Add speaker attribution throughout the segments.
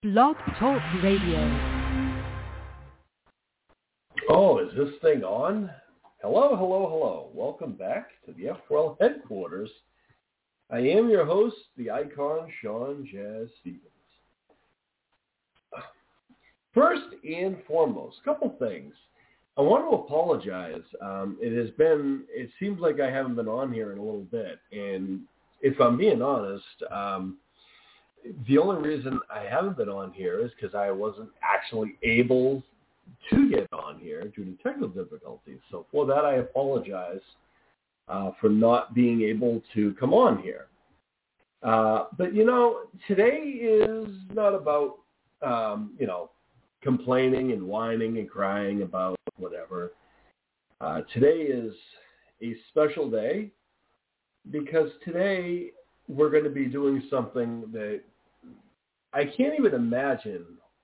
Speaker 1: Blog Talk Radio.
Speaker 2: Oh, is this thing on? Hello. Welcome back to the F-Well headquarters. I am your host, the icon, Sean Jazz Stevens. First and foremost, a couple things. I want to apologize. It seems like I haven't been on here in a little bit. And if I'm being honest, the only reason I haven't been on here is because I wasn't actually able to get on here due to technical difficulties. So for that, I apologize for not being able to come on here. But, today is not about, complaining and whining and crying about whatever. Today is a special day because today we're going to be doing something that I can't even imagine,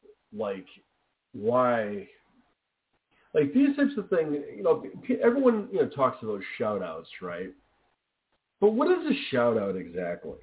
Speaker 2: why. These types of things, everyone, talks about shout-outs, right? But what is a shout-out exactly?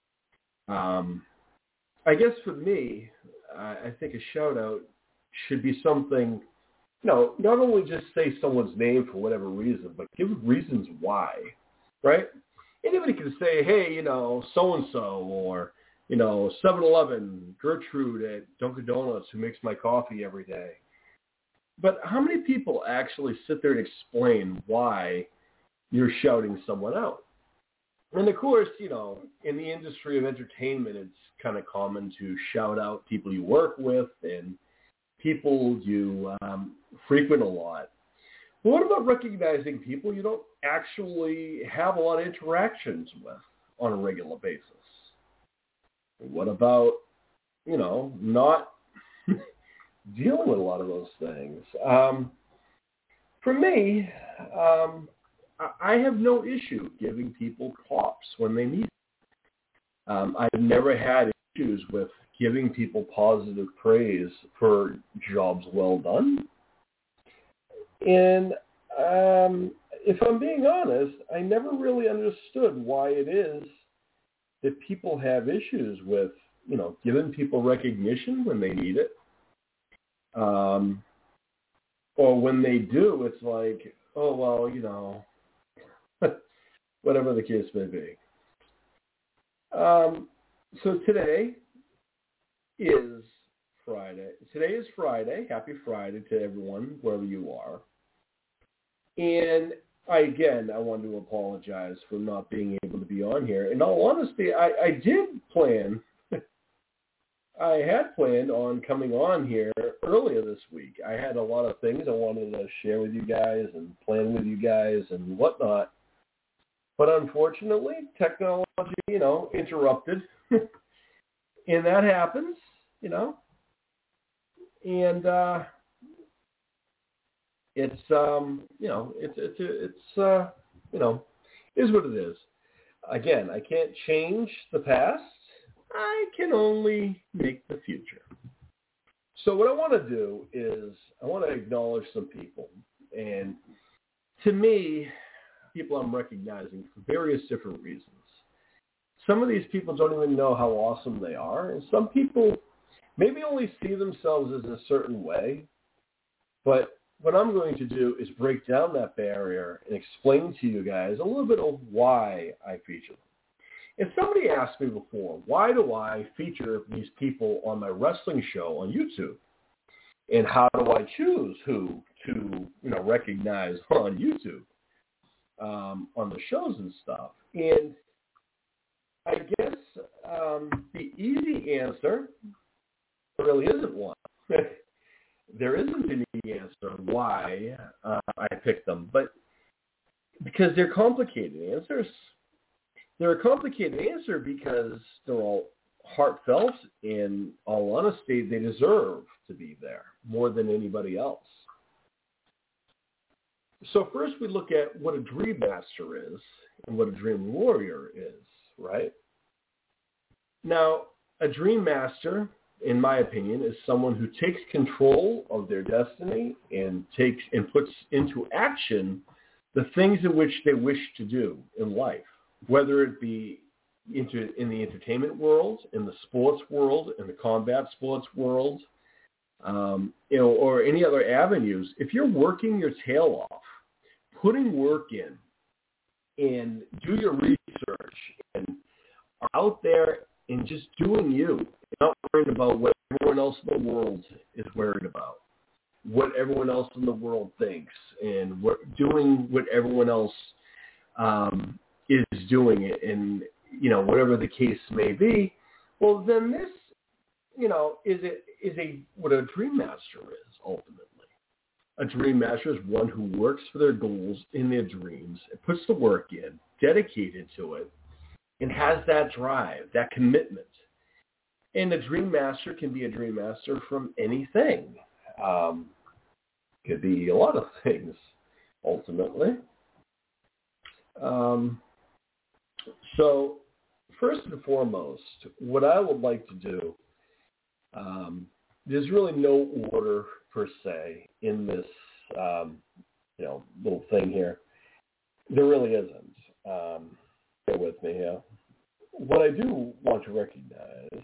Speaker 2: I guess for me, I think a shout-out should be something, not only just say someone's name for whatever reason, but give reasons why, right? Anybody can say, hey, so-and-so, or, 7-Eleven, Gertrude at Dunkin' Donuts who makes my coffee every day. But how many people actually sit there and explain why you're shouting someone out? And, of course, in the industry of entertainment, it's kind of common to shout out people you work with and people you frequent a lot. But what about recognizing people you don't actually have a lot of interactions with on a regular basis? What about, not dealing with a lot of those things? For me, I have no issue giving people props when they need it. I've never had issues with giving people positive praise for jobs well done. And if I'm being honest, I never really understood why it is that people have issues with, giving people recognition when they need it. Or when they do, it's like, oh, well, whatever the case may be. So today is Friday. Today is Friday. Happy Friday to everyone, wherever you are. And I wanted to apologize for not being able to be on here. In all honesty, I had planned on coming on here earlier this week. I had a lot of things I wanted to share with you guys and plan with you guys and whatnot. But unfortunately, technology, interrupted. And that happens, And it's is what it is. Again, I can't change the past. I can only make the future. So what I want to do is I want to acknowledge some people. And to me, people I'm recognizing for various different reasons. Some of these people don't even know how awesome they are. And some people maybe only see themselves as a certain way. But what I'm going to do is break down that barrier and explain to you guys a little bit of why I feature them. And somebody asked me before, why do I feature these people on my wrestling show on YouTube? And how do I choose who to, recognize on YouTube, on the shows and stuff? And I guess the easy answer really isn't one. There isn't an easy answer why I picked them, but because they're complicated answers. They're a complicated answer because they're all heartfelt. In all honesty, they deserve to be there more than anybody else. So first we look at what a dream master is and what a dream warrior is, right? Now, a dream master, in my opinion, is someone who takes control of their destiny and puts into action the things in which they wish to do in life, whether it be in the entertainment world, in the sports world, in the combat sports world, or any other avenues, if you're working your tail off, putting work in, and do your research, and are out there and just doing you, not worrying about what everyone else in the world is worried about, what everyone else in the world thinks, and doing what everyone else is doing it, and whatever the case may be. Well, then this, is what a dream master is ultimately. A dream master is one who works for their goals in their dreams, and puts the work in, dedicated to it, and has that drive, that commitment. And a dream master can be a dream master from anything. Could be a lot of things, ultimately. So, first and foremost, what I would like to do, there's really no order per se in this, little thing here. There really isn't. Bear with me here. What I do want to recognize,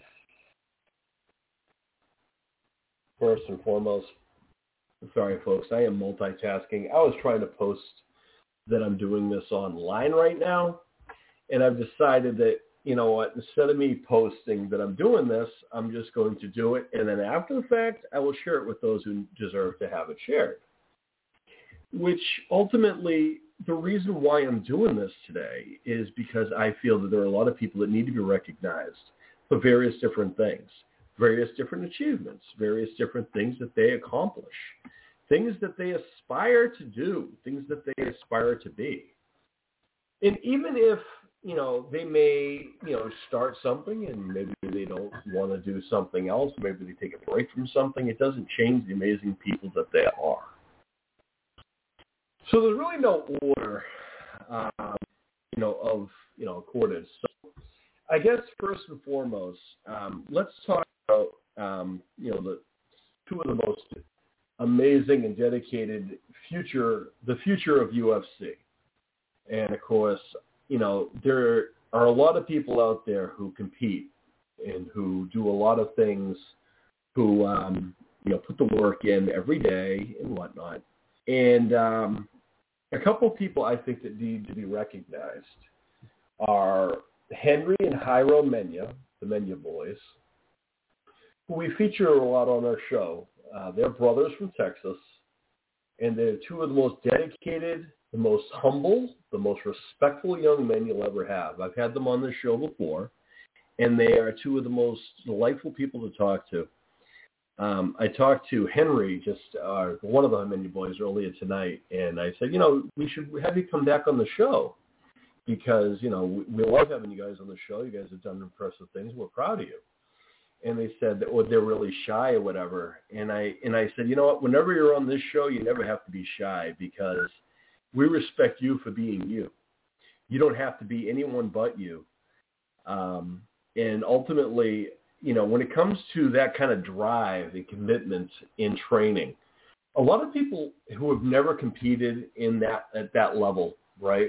Speaker 2: first and foremost, sorry folks, I am multitasking. I was trying to post that I'm doing this online right now, and I've decided that, you know what, instead of me posting that I'm doing this, I'm just going to do it, and then after the fact, I will share it with those who deserve to have it shared. Which ultimately, the reason why I'm doing this today is because I feel that there are a lot of people that need to be recognized for various different things, various different achievements, various different things that they accomplish, things that they aspire to do, things that they aspire to be. And even if, they may, start something and maybe they don't want to do something else, maybe they take a break from something, it doesn't change the amazing people that they are. So there's really no order, accordance. So I guess first and foremost, let's talk about, the two of the most amazing and dedicated the future of UFC. And of course, there are a lot of people out there who compete and who do a lot of things, who, put the work in every day and whatnot. And a couple of people I think that need to be recognized are Henry and Jairo Mena, the Mena boys, who we feature a lot on our show. They're brothers from Texas, and they're two of the most dedicated, the most humble, the most respectful young men you'll ever have. I've had them on this show before, and they are two of the most delightful people to talk to. I talked to Henry, one of the Mena boys, earlier tonight, and I said, we should have you come back on the show because, we love having you guys on the show. You guys have done impressive things. We're proud of you. And they said that they're really shy or whatever. And I said, you know what, whenever you're on this show, you never have to be shy because we respect you for being you. You don't have to be anyone but you. And ultimately, when it comes to that kind of drive and commitment in training, a lot of people who have never competed at that level, right?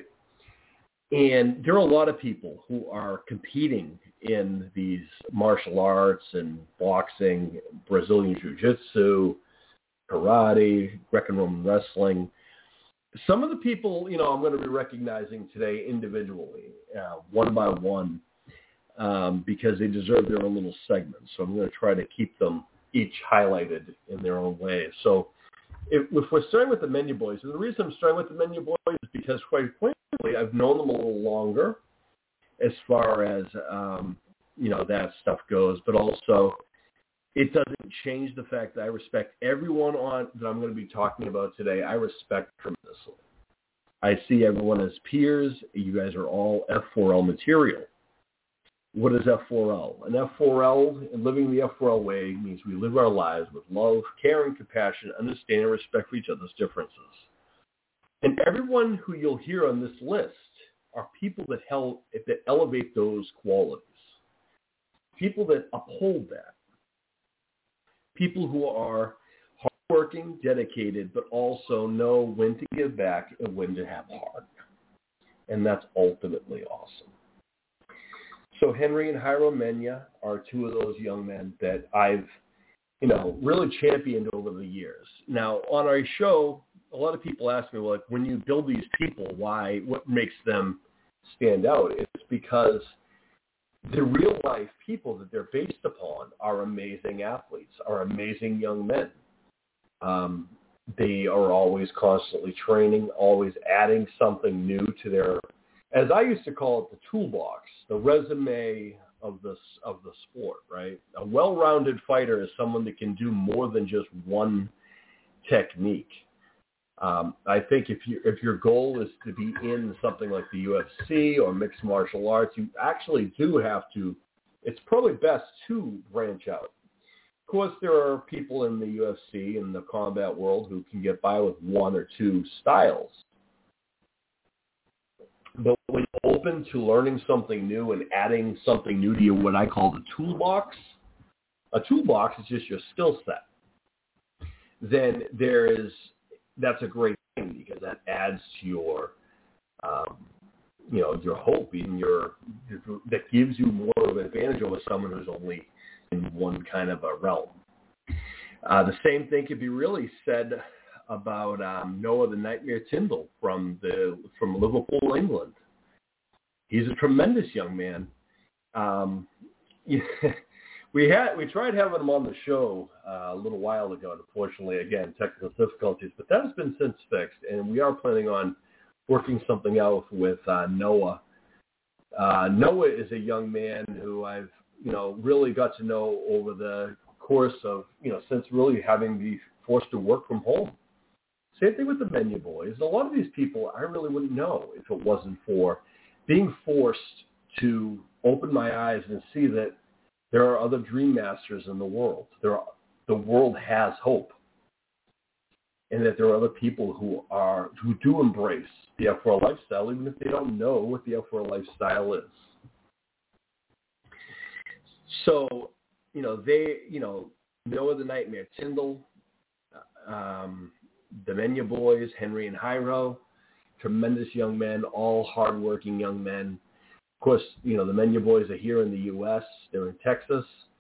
Speaker 2: And there are a lot of people who are competing in these martial arts and boxing, Brazilian jiu-jitsu, karate, Greco-Roman wrestling. Some of the people, I'm going to be recognizing today individually, one by one, because they deserve their own little segments. So I'm going to try to keep them each highlighted in their own way. So if we're starting with the Mena boys, and the reason I'm starting with the Mena boys is because, quite frankly, I've known them a little longer as far as, that stuff goes. But also, it doesn't change the fact that I respect everyone that I'm going to be talking about today. I respect tremendously. I see everyone as peers. You guys are all F4L material. What is F4L? An F4L, and living the F4L way, means we live our lives with love, care, and compassion, understanding and respect for each other's differences. And everyone who you'll hear on this list are people that elevate those qualities, people that uphold that, people who are hardworking, dedicated, but also know when to give back and when to have heart. And that's ultimately awesome. So Henry and Jairo Mena are two of those young men that I've, really championed over the years. Now, on our show, a lot of people ask me, well, like, when you build these people, what makes them stand out? It's because the real life people that they're based upon are amazing athletes, are amazing young men. They are always constantly training, always adding something new to their, as I used to call it, the toolbox, the resume of the sport, right? A well-rounded fighter is someone that can do more than just one technique. I think if your goal is to be in something like the UFC or mixed martial arts, you actually do have to, it's probably best to branch out. Of course, there are people in the UFC and the combat world who can get by with one or two styles. But when you're open to learning something new and adding something new to your, what I call the toolbox, a toolbox is just your skill set. Then that's a great thing because that adds to your, your hope and that gives you more of an advantage over someone who's only in one kind of a realm. The same thing could be really said about Noah the Nightmare Tyndall from Liverpool, England. He's a tremendous young man. We tried having him on the show a little while ago, and unfortunately, again, technical difficulties, but that has been since fixed, and we are planning on working something out with Noah. Noah is a young man who I've, really got to know over the course of, since really having been forced to work from home. Same thing with the Mena boys. A lot of these people I really wouldn't know if it wasn't for being forced to open my eyes and see that there are other dream masters in the world. The world has hope. And that there are other people who do embrace the F4 lifestyle, even if they don't know what the F4 lifestyle is. So, Noah the Nightmare Tyndall, the Mena boys, Henry and Jairo, tremendous young men, all hardworking young men. Of course, the Mena boys are here in the U.S. They're in Texas.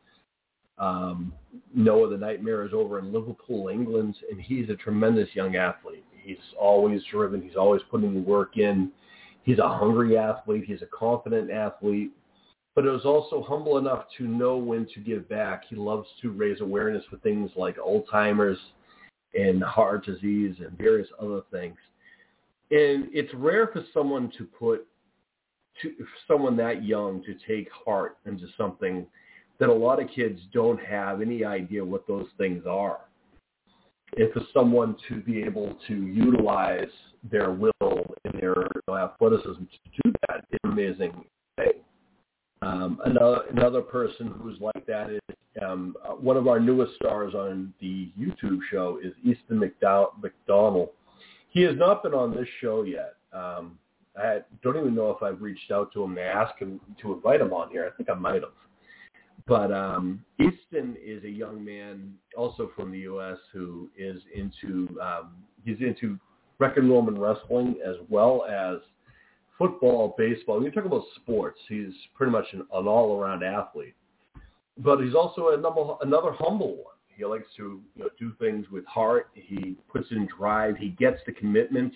Speaker 2: Noah the Nightmare is over in Liverpool, England, and he's a tremendous young athlete. He's always driven. He's always putting the work in. He's a hungry athlete. He's a confident athlete. But is also humble enough to know when to give back. He loves to raise awareness for things like Alzheimer's and heart disease and various other things. And it's rare for someone someone that young to take heart into something that a lot of kids don't have any idea what those things are. And for someone to be able to utilize their will and their athleticism to do that is an amazing thing. Another person who's like that is one of our newest stars on the YouTube show is Easton McDonald. He has not been on this show yet. I don't even know if I've reached out to him to ask him to invite him on here. I think I might have. But Easton is a young man also from the U.S. who is into Greco-Roman wrestling as well as football, baseball. When you talk about sports, he's pretty much an all-around athlete. But he's also another humble one. He likes to do things with heart. He puts in drive. He gets the commitment.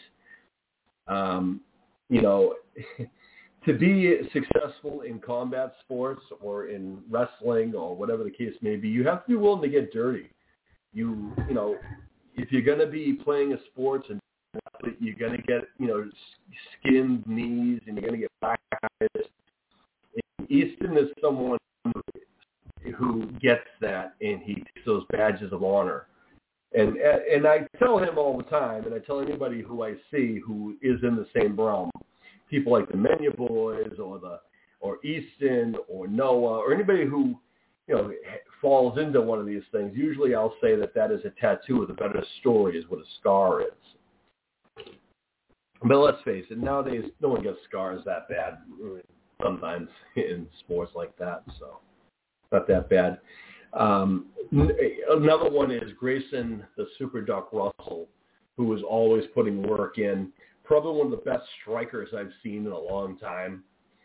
Speaker 2: To be successful in combat sports or in wrestling or whatever the case may be, you have to be willing to get dirty. If you're going to be playing a sport and you're going to get, skinned knees and you're going to get black eyes. Easton is someone who gets that, and he takes those badges of honor. And I tell him all the time, and I tell anybody who I see who is in the same realm, people like the Mena boys or Easton or Noah or anybody who falls into one of these things. Usually, I'll say that is a tattoo with a better story is what a scar is. But let's face it, nowadays no one gets scars that bad. Sometimes in sports like that, so not that bad. Another one is Grayson the Super Duck Russell, who is always putting work in. Probably one of the best strikers I've seen in a long time.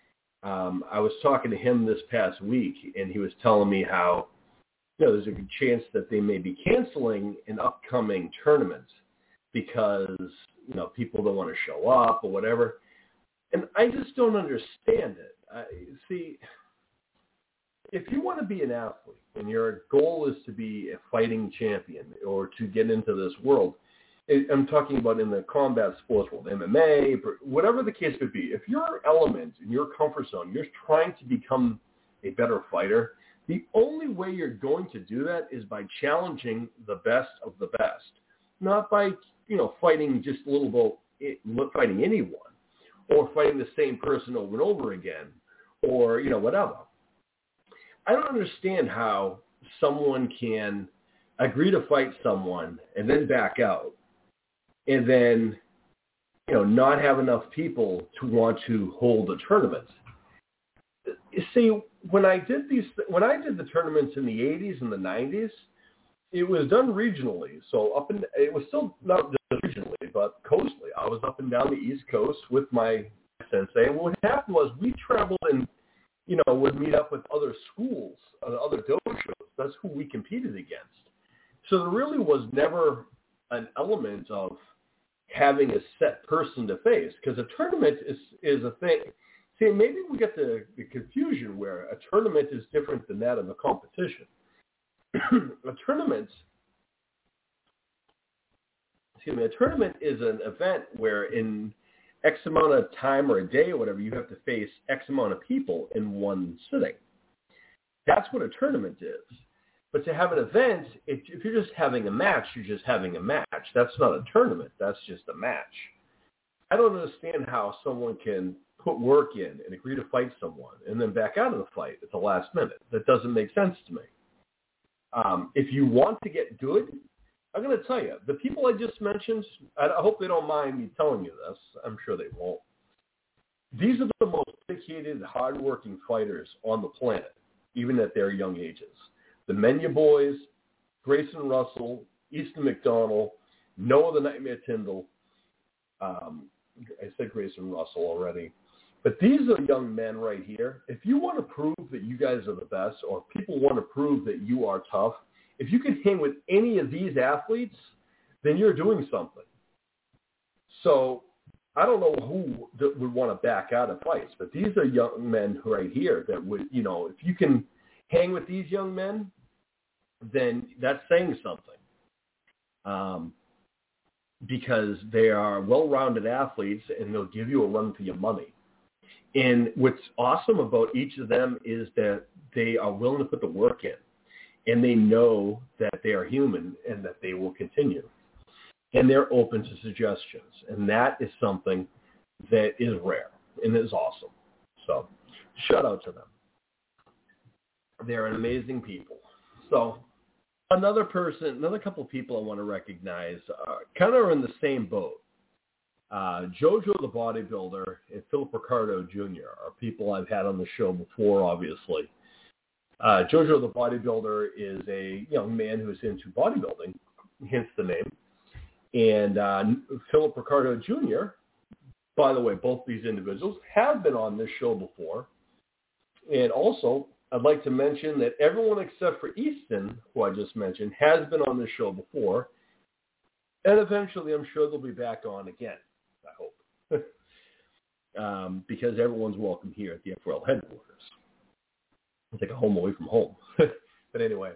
Speaker 2: I was talking to him this past week, and he was telling me how, there's a good chance that they may be canceling an upcoming tournament because, people don't want to show up or whatever. And I just don't understand it. See, if you want to be an athlete and your goal is to be a fighting champion or to get into this world, I'm talking about in the combat sports world, MMA, whatever the case would be, if your element in your comfort zone, you're trying to become a better fighter, the only way you're going to do that is by challenging the best of the best, not by, fighting just a little bit, fighting anyone or fighting the same person over and over again or, whatever. I don't understand how someone can agree to fight someone and then back out and then, not have enough people to want to hold a tournament. You see, when I did the tournaments in the 80s and the 90s, it was done regionally. So it was still not just regionally, but coastally. I was up and down the East Coast with my sensei. And what happened was we traveled and, would meet up with other schools, other dojos. That's who we competed against. So there really was never an element of having a set person to face, because a tournament is a thing. See, maybe we get the confusion where a tournament is different than that of a competition. A tournament is an event where in X amount of time or a day or whatever, you have to face X amount of people in one sitting. That's what a tournament is. But to have an event, if you're just having a match, you're just having a match. That's not a tournament. That's just a match. I don't understand how someone can put work in and agree to fight someone and then back out of the fight at the last minute. That doesn't make sense to me. If you want to get good, I'm going to tell you, the people I just mentioned, I hope they don't mind me telling you this. I'm sure they won't. These are the most dedicated, hardworking fighters on the planet, even at their young ages. The Menya boys, Grayson Russell, Easton McDonald, Noah the Nightmare Tyndall. I said Grayson Russell already. But these are young men right here. If you want to prove that you guys are the best, or people want to prove that you are tough, if you can hang with any of these athletes, then you're doing something. So I don't know who would want to back out of fights, but these are young men right here that would, if you can hang with these young men, then that's saying something. Because they are well-rounded athletes and they'll give you a run for your money. And what's awesome about each of them is that they are willing to put the work in, and they know that they are human and that they will continue. And they're open to suggestions, and that is something that is rare and is awesome. So shout out to them. They're an amazing people. So another couple of people I want to recognize kind of are in the same boat. Jojo the Bodybuilder and Philip Ricardo Jr. are people I've had on the show before, obviously. Jojo the Bodybuilder is a young man who is into bodybuilding, hence the name. And Philip Ricardo Jr., by the way, both these individuals have been on this show before. And also, I'd like to mention that everyone except for Easton, who I just mentioned, has been on this show before. And eventually, I'm sure they'll be back on again, I hope. Because everyone's welcome here at the FRL headquarters. It's like a home away from home. But anyway.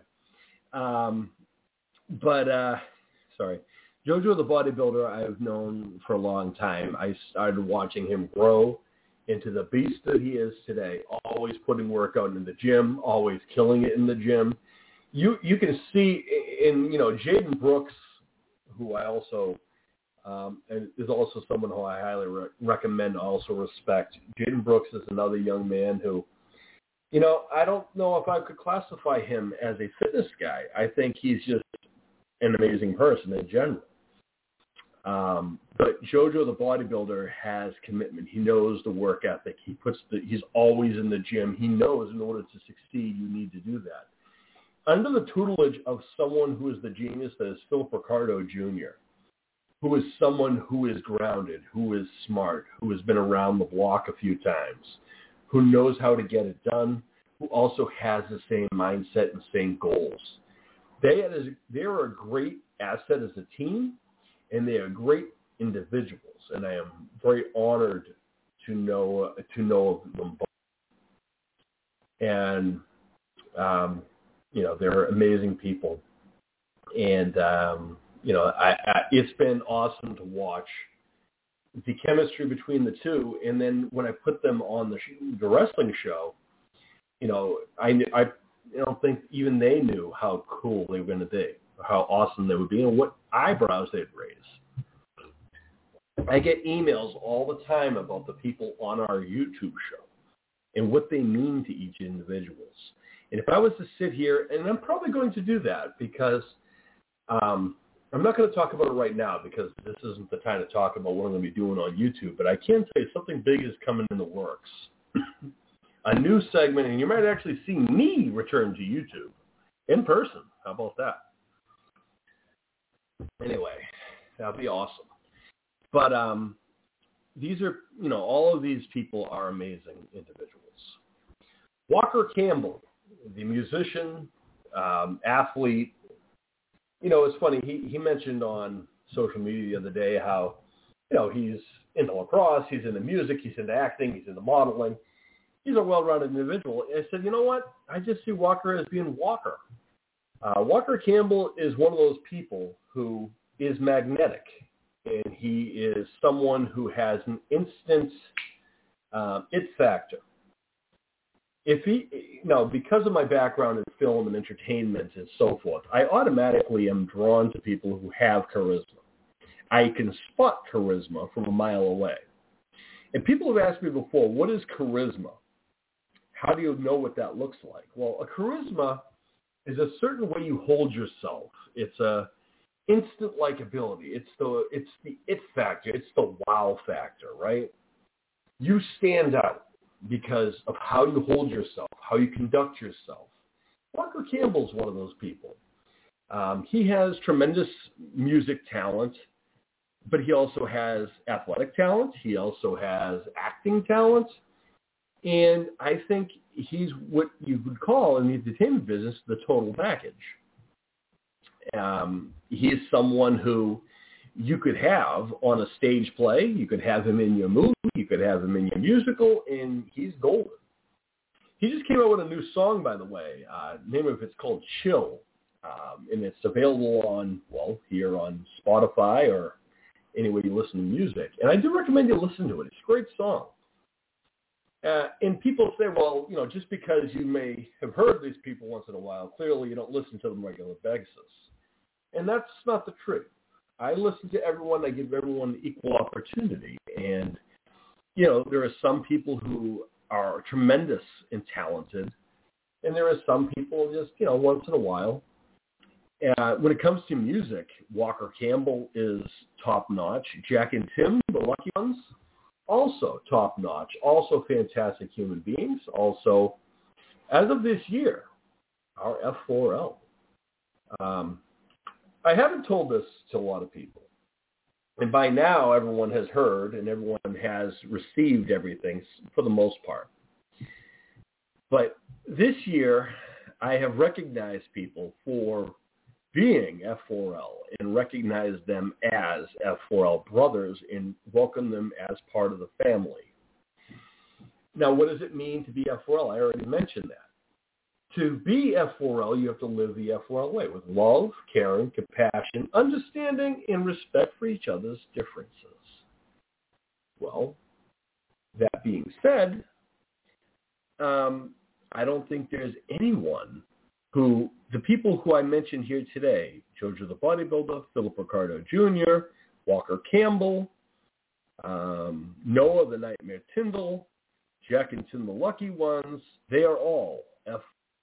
Speaker 2: Sorry. Jojo the Bodybuilder I've known for a long time. I started watching him grow into the beast that he is today, always putting work out in the gym, always killing it in the gym. You can see in, Jaden Brooks, who I also, is also someone who I highly recommend, also respect. Jaden Brooks is another young man who, I don't know if I could classify him as a fitness guy. I think he's just an amazing person in general. But Jojo the Bodybuilder has commitment. He knows the work ethic. He's always in the gym. He knows in order to succeed, you need to do that. Under the tutelage of someone who is the genius that is Philip Ricardo Jr., who is someone who is grounded, who is smart, who has been around the block a few times, who knows how to get it done, who also has the same mindset and same goals. They're a great asset as a team, and they are great individuals, and I am very honored to know them both. And they're amazing people, and it's been awesome to watch the chemistry between the two. And then when I put them on the wrestling show, I don't think even they knew how cool they were going to be, or how awesome they would be, and what eyebrows they'd raise. I get emails all the time about the people on our YouTube show and what they mean to each individual. And if I was to sit here, and I'm probably going to do that because I'm not going to talk about it right now because this isn't the time to talk about what I'm going to be doing on YouTube, but I can say something big is coming in the works. A new segment, and you might actually see me return to YouTube in person. How about that? Anyway, that'd be awesome. But these are, all of these people are amazing individuals. Walker Campbell, the musician, athlete, it's funny. He mentioned on social media the other day how, he's into lacrosse, he's into music, he's into acting, he's into modeling. He's a well-rounded individual. And I said, you know what? I just see Walker as being Walker. Walker Campbell is one of those people who is magnetic, and he is someone who has an instant it factor. Because of my background in film and entertainment and so forth, I automatically am drawn to people who have charisma. I can spot charisma from a mile away. And people have asked me before, what is charisma? How do you know what that looks like? Well, a charisma is a certain way you hold yourself. It's a instant likability. It's the it factor. It's the wow factor, right? You stand out because of how you hold yourself, how you conduct yourself. Walker Campbell's one of those people. He has tremendous music talent, but he also has athletic talent. He also has acting talent. And I think he's what you would call in the entertainment business the total package. He is someone who you could have on a stage play. You could have him in your movie. You could have him in your musical, and he's golden. He just came out with a new song, by the way. The name of it's called Chill, and it's available here on Spotify or anywhere you listen to music. And I do recommend you listen to it. It's a great song. And people say, well, just because you may have heard these people once in a while, clearly you don't listen to them on a regular basis. And that's not the truth. I listen to everyone. I give everyone equal opportunity. And, there are some people who are tremendous and talented, and there are some people just, once in a while. When it comes to music, Walker Campbell is top-notch. Jack and Tim, the Lucky Ones, also top-notch, also fantastic human beings. Also, as of this year, our F4L. I haven't told this to a lot of people. And by now, everyone has heard and everyone has received everything for the most part. But this year, I have recognized people for being F4L and recognized them as F4L brothers and welcome them as part of the family. Now, what does it mean to be F4L? I already mentioned that. To be F4L, you have to live the F4L way with love, caring, compassion, understanding, and respect for each other's differences. Well, that being said, I don't think there's anyone the people who I mentioned here today, Jojo the Bodybuilder, Philip Ricardo Jr., Walker Campbell, Noah the Nightmare Tyndall, Jack and Tim the Lucky Ones, they are all F4L.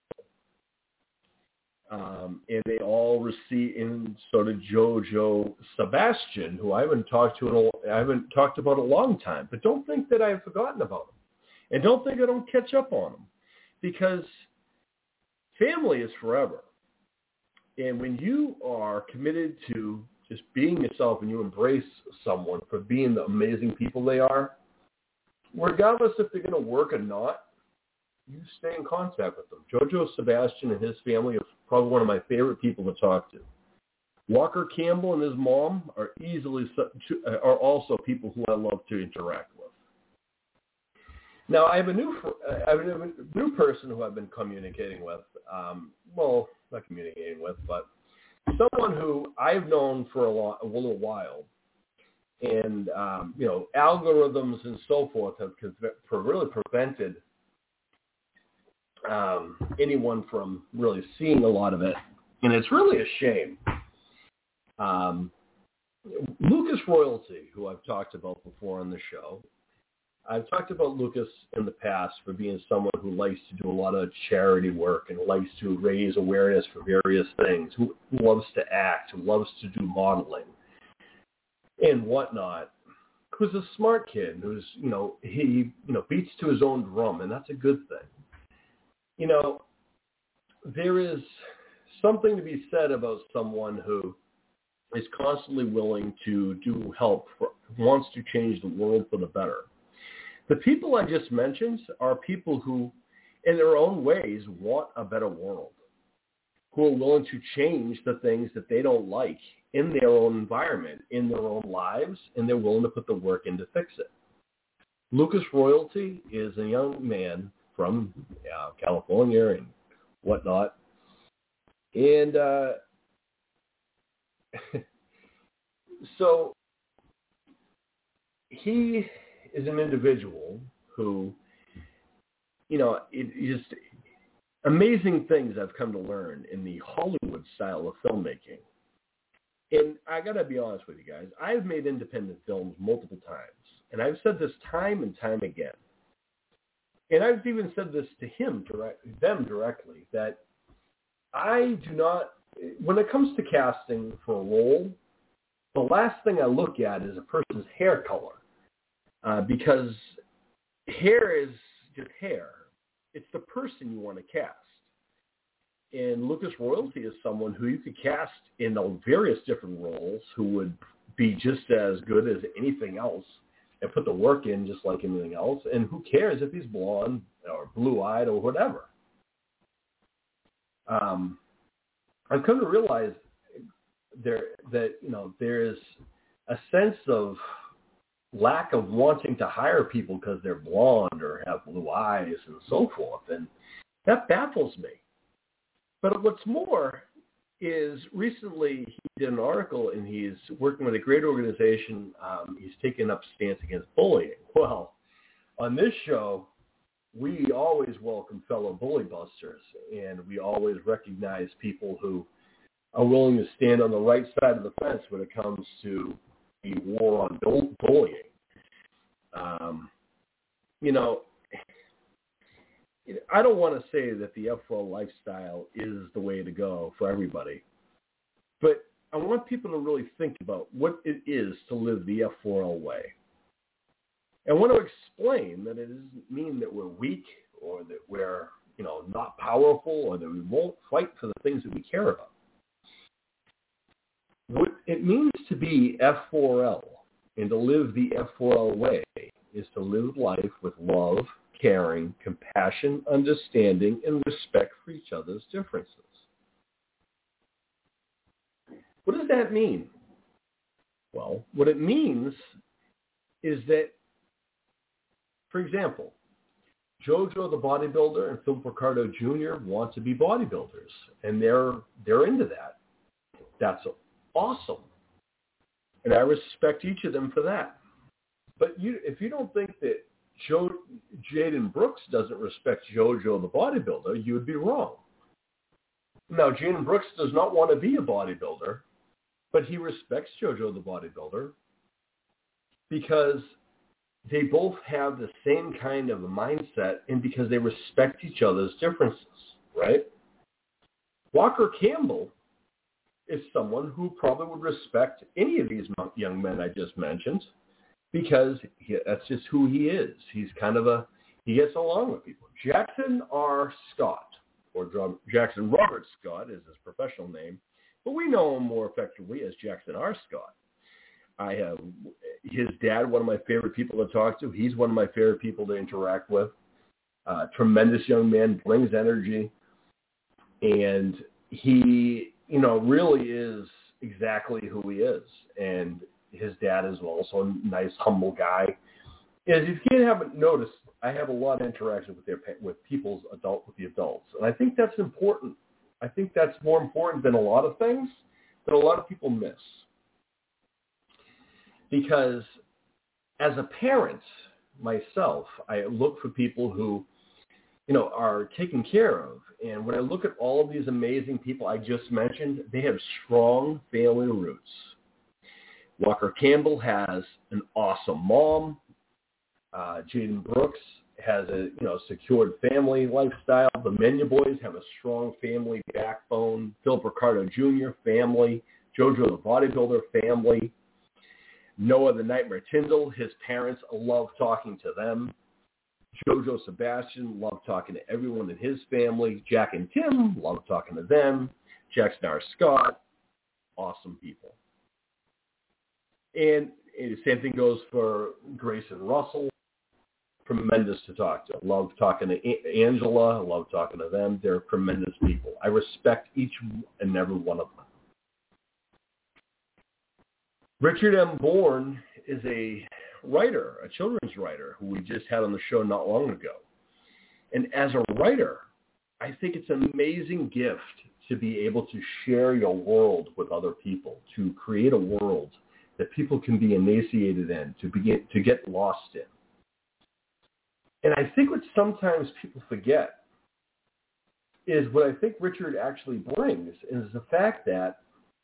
Speaker 2: And they all receive, in sort of Jojo Sebastian, who I haven't talked about a long time, but don't think that I've forgotten about him. And don't think I don't catch up on him, because family is forever. And when you are committed to just being yourself and you embrace someone for being the amazing people they are, regardless if they're going to work or not, you stay in contact with them. Jojo Sebastian and his family are probably one of my favorite people to talk to. Walker Campbell and his mom are also people who I love to interact with. Now, I have a new person who I've been communicating with. Well, not communicating with, but someone who I've known for a little while. And, algorithms and so forth have really prevented anyone from really seeing a lot of it. And it's really a shame. Lucas Royalty, who I've talked about before on the show, I've talked about Lucas in the past for being someone who likes to do a lot of charity work and likes to raise awareness for various things, who loves to act, who loves to do modeling and whatnot, who's a smart kid, who's, he beats to his own drum, and that's a good thing. There is something to be said about someone who is constantly willing to do help, wants to change the world for the better. The people I just mentioned are people who, in their own ways, want a better world, who are willing to change the things that they don't like in their own environment, in their own lives, and they're willing to put the work in to fix it. Lucas Royalty is a young man from California and whatnot, and so he is an individual who, it just amazing things I've come to learn in the Hollywood style of filmmaking. And I got to be honest with you guys, I've made independent films multiple times, and I've said this time and time again. And I've even said this to them directly, that I do not, when it comes to casting for a role, the last thing I look at is a person's hair color. Because hair is just hair. It's the person you want to cast. And Lucas Royalty is someone who you could cast in various different roles, who would be just as good as anything else and put the work in just like anything else. And who cares if he's blonde or blue-eyed or whatever. I've come to realize there is a sense of lack of wanting to hire people because they're blonde or have blue eyes and so forth. And that baffles me. But what's more is recently he did an article and he's working with a great organization. He's taken up a stance against bullying. Well, on this show, we always welcome fellow bully busters, and we always recognize people who are willing to stand on the right side of the fence when it comes to the war on bullying. I don't want to say that the F4L lifestyle is the way to go for everybody, but I want people to really think about what it is to live the F4L way. I want to explain that it doesn't mean that we're weak or that we're, not powerful or that we won't fight for the things that we care about. What it means to be F4L and to live the F4L way is to live life with love, caring, compassion, understanding, and respect for each other's differences. What does that mean? Well, what it means is that, for example, JoJo the bodybuilder and Phil Ricardo Jr. want to be bodybuilders, and they're into that. That's awesome. And I respect each of them for that. But if you don't think that Jaden Brooks doesn't respect JoJo the bodybuilder, you would be wrong. Now, Jaden Brooks does not want to be a bodybuilder, but he respects JoJo the bodybuilder because they both have the same kind of a mindset and because they respect each other's differences, right? Walker Campbell is someone who probably would respect any of these young men I just mentioned because that's just who he is. He's he gets along with people. Jackson R. Scott, or Jackson Robert Scott is his professional name, but we know him more effectively as Jackson R. Scott. I have his dad, one of my favorite people to talk to. He's one of my favorite people to interact with. Tremendous young man, brings energy. And he, really is exactly who he is. And his dad is also a nice, humble guy. As if you haven't noticed, I have a lot of interaction with with the adults. And I think that's important. I think that's more important than a lot of things that a lot of people miss. Because as a parent myself, I look for people who, are taken care of. And when I look at all of these amazing people I just mentioned, they have strong family roots. Walker Campbell has an awesome mom. Jaden Brooks has a secured family lifestyle. The Menya boys have a strong family backbone. Philip Ricardo Jr., family. JoJo the bodybuilder, family. Noah the Nightmare Tyndall, his parents love talking to them. JoJo Sebastian loved talking to everyone in his family. Jack and Tim loved talking to them. Jack Snar Scott, awesome people. And the same thing goes for Grace and Russell. Tremendous to talk to. Love talking to Angela. Love talking to them. They're tremendous people. I respect each and every one of them. Richard M. Bourne is a writer, a children's writer, who we just had on the show not long ago. And as a writer, I think it's an amazing gift to be able to share your world with other people, to create a world that people can be emaciated in, to get lost in. And I think what sometimes people forget is what I think Richard actually brings is the fact that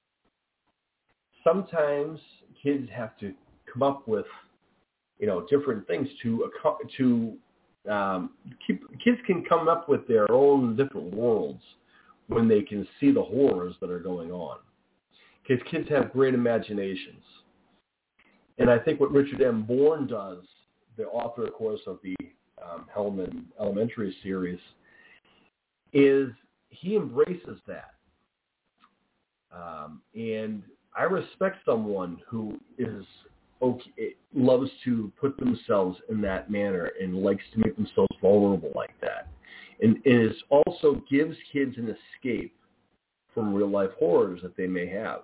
Speaker 2: sometimes kids have to come up with, different things kids can come up with their own different worlds when they can see the horrors that are going on. Because kids have great imaginations. And I think what Richard M. Bourne does, the author, of course, of the Hellman Elementary series, is he embraces that. And I respect someone who loves to put themselves in that manner and likes to make themselves vulnerable like that. And it also gives kids an escape from real life horrors that they may have.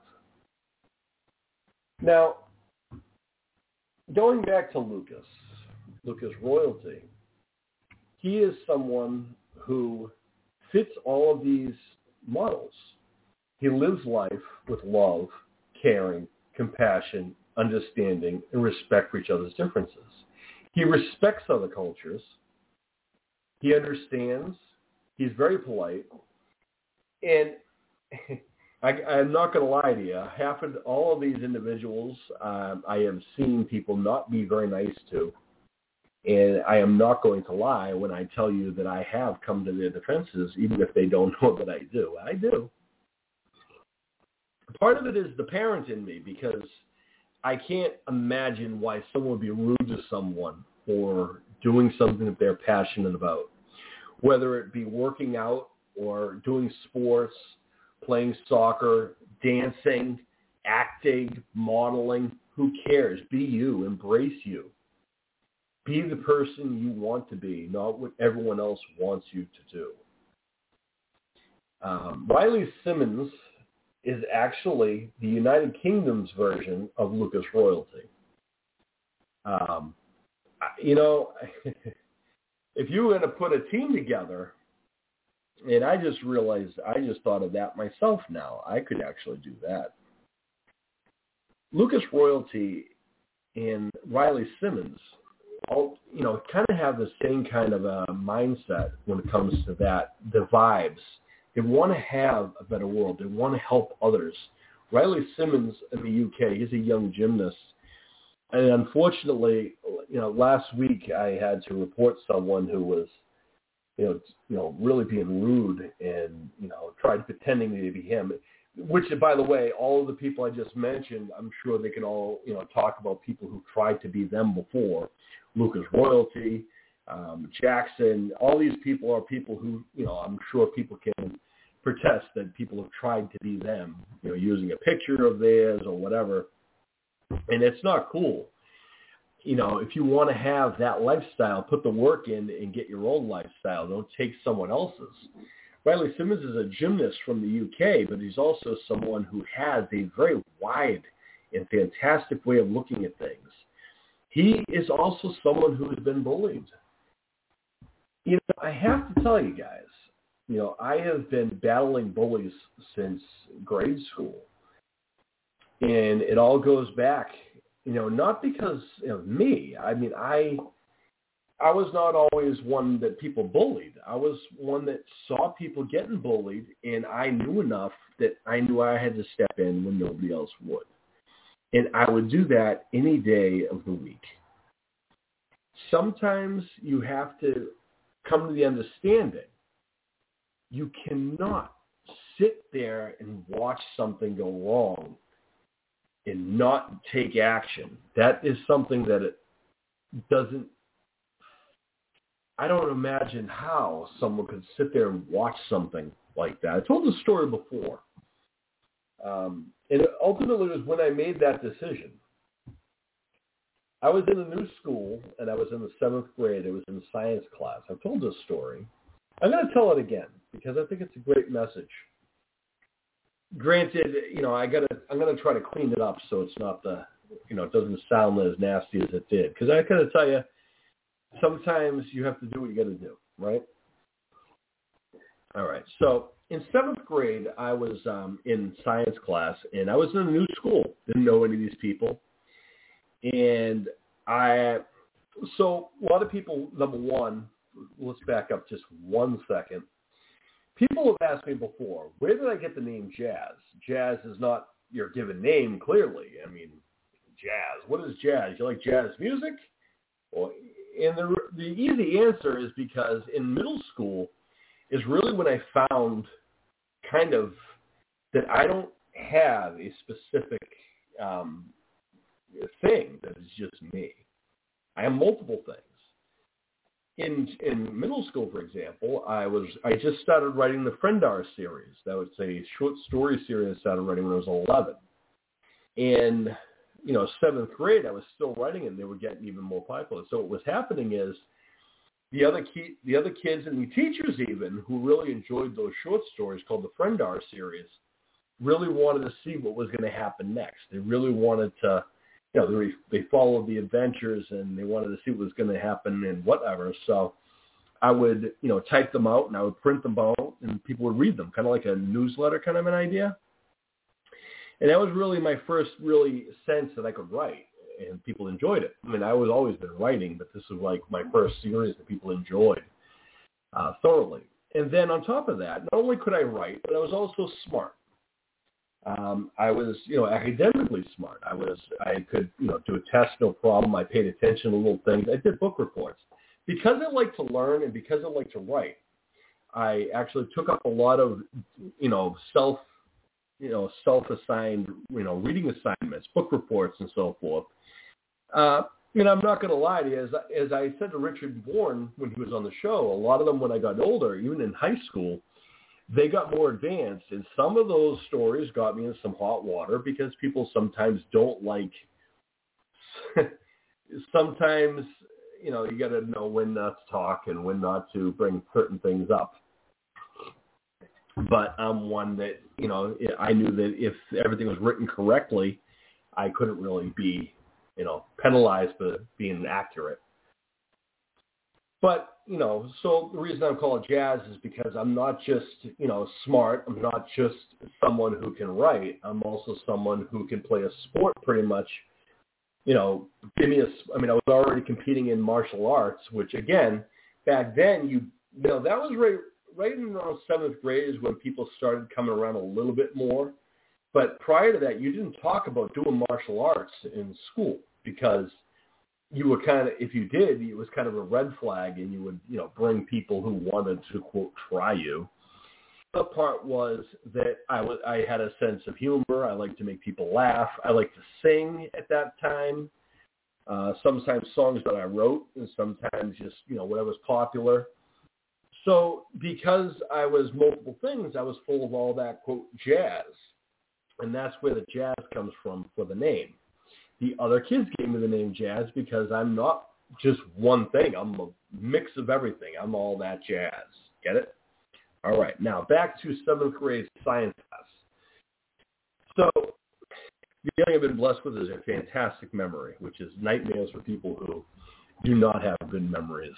Speaker 2: Now, going back to Lucas Royalty, he is someone who fits all of these models. He lives life with love, caring, compassion, understanding, and respect for each other's differences. He respects other cultures. He understands. He's very polite. And I'm not going to lie to you. All of these individuals I have seen people not be very nice to. And I am not going to lie when I tell you that I have come to their defenses, even if they don't know that I do. I do. Part of it is the parent in me, because I can't imagine why someone would be rude to someone for doing something that they're passionate about, whether it be working out or doing sports, playing soccer, dancing, acting, modeling. Who cares? Be you. Embrace you. Be the person you want to be, not what everyone else wants you to do. Riley Simmons is actually the United Kingdom's version of Lucas Royalty. If you were going to put a team together, and I just thought of that myself now. I could actually do that. Lucas Royalty and Riley Simmons kind of have the same kind of a mindset when it comes to that, the vibes. They want to have a better world. They want to help others. Riley Simmons in the UK, he's a young gymnast. And unfortunately, last week I had to report someone who was, really being rude and, tried pretending to be him. Which, by the way, all of the people I just mentioned, I'm sure they can all, talk about people who tried to be them before. Lucas Royalty, Jackson, all these people are people who, I'm sure people can protest that people have tried to be them, using a picture of theirs or whatever. And it's not cool. If you want to have that lifestyle, put the work in and get your own lifestyle. Don't take someone else's. Riley Simmons is a gymnast from the UK, but he's also someone who has a very wide and fantastic way of looking at things. He is also someone who has been bullied. I have to tell you guys, I have been battling bullies since grade school. And it all goes back, not because of me. I mean, I was not always one that people bullied. I was one that saw people getting bullied, and I knew enough that I knew I had to step in when nobody else would. And I would do that any day of the week. Sometimes you have to come to the understanding you cannot sit there and watch something go wrong and not take action. That is something that it doesn't, I don't imagine how someone could sit there and watch something like that. I told the story before. And it ultimately was when I made that decision. I was in a new school, and I was in the 7th grade. It was in science class. I've told this story. I'm going to tell it again because I think it's a great message. Granted, I'm going to try to clean it up so it's not it doesn't sound as nasty as it did. Because I got to tell you, sometimes you have to do what you got to do, right? All right. So in 7th grade, I was in science class, and I was in a new school. Didn't know any of these people. And so a lot of people, number one, let's back up just 1 second. People have asked me before, where did I get the name Jazz? Jazz is not your given name, clearly. I mean, jazz. What is jazz? You like jazz music? Well, and the easy answer is because in middle school is really when I found kind of that I don't have a specific thing that is just me. I have multiple things. In middle school, for example, I just started writing the Friendar series. That was a short story series I started writing when I was 11. In 7th grade, I was still writing it, and they were getting even more popular. So what was happening is the other kids and the teachers even who really enjoyed those short stories called the Friendar series really wanted to see what was going to happen next. They really wanted to. They followed the adventures and they wanted to see what was going to happen and whatever. So I would, type them out and I would print them out and people would read them, kind of like a newsletter kind of an idea. And that was really my first really sense that I could write and people enjoyed it. I mean, I was always been writing, but this was like my first series that people enjoyed thoroughly. And then on top of that, not only could I write, but I was also smart. I was, academically smart. I could, do a test, no problem. I paid attention to little things. I did book reports. Because I like to learn and because I like to write, I actually took up a lot of, self-assigned, reading assignments, book reports and so forth. I'm not going to lie to you. As I said to Richard Bourne when he was on the show, a lot of them when I got older, even in high school, they got more advanced, and some of those stories got me in some hot water because people sometimes don't like, sometimes, you got to know when not to talk and when not to bring certain things up. But I'm one that, I knew that if everything was written correctly, I couldn't really be, penalized for being accurate. But, so the reason I'm called Jazz is because I'm not just, smart. I'm not just someone who can write. I'm also someone who can play a sport pretty much. I was already competing in martial arts, which again, back then, that was right in around 7th grade is when people started coming around a little bit more. But prior to that, you didn't talk about doing martial arts in school because you were kind of, if you did, it was kind of a red flag, and you would, bring people who wanted to, quote, try you. The part was that I had a sense of humor. I liked to make people laugh. I liked to sing at that time. Sometimes songs that I wrote, and sometimes just, whatever was popular. So because I was multiple things, I was full of all that, quote, jazz. And that's where the jazz comes from for the name. the other kids gave me the name Jazz because I'm not just one thing. I'm a mix of everything. I'm all that jazz. Get it? All right. Now, back to 7th grade science class. So the other thing I've been blessed with is a fantastic memory, which is nightmares for people who do not have good memories.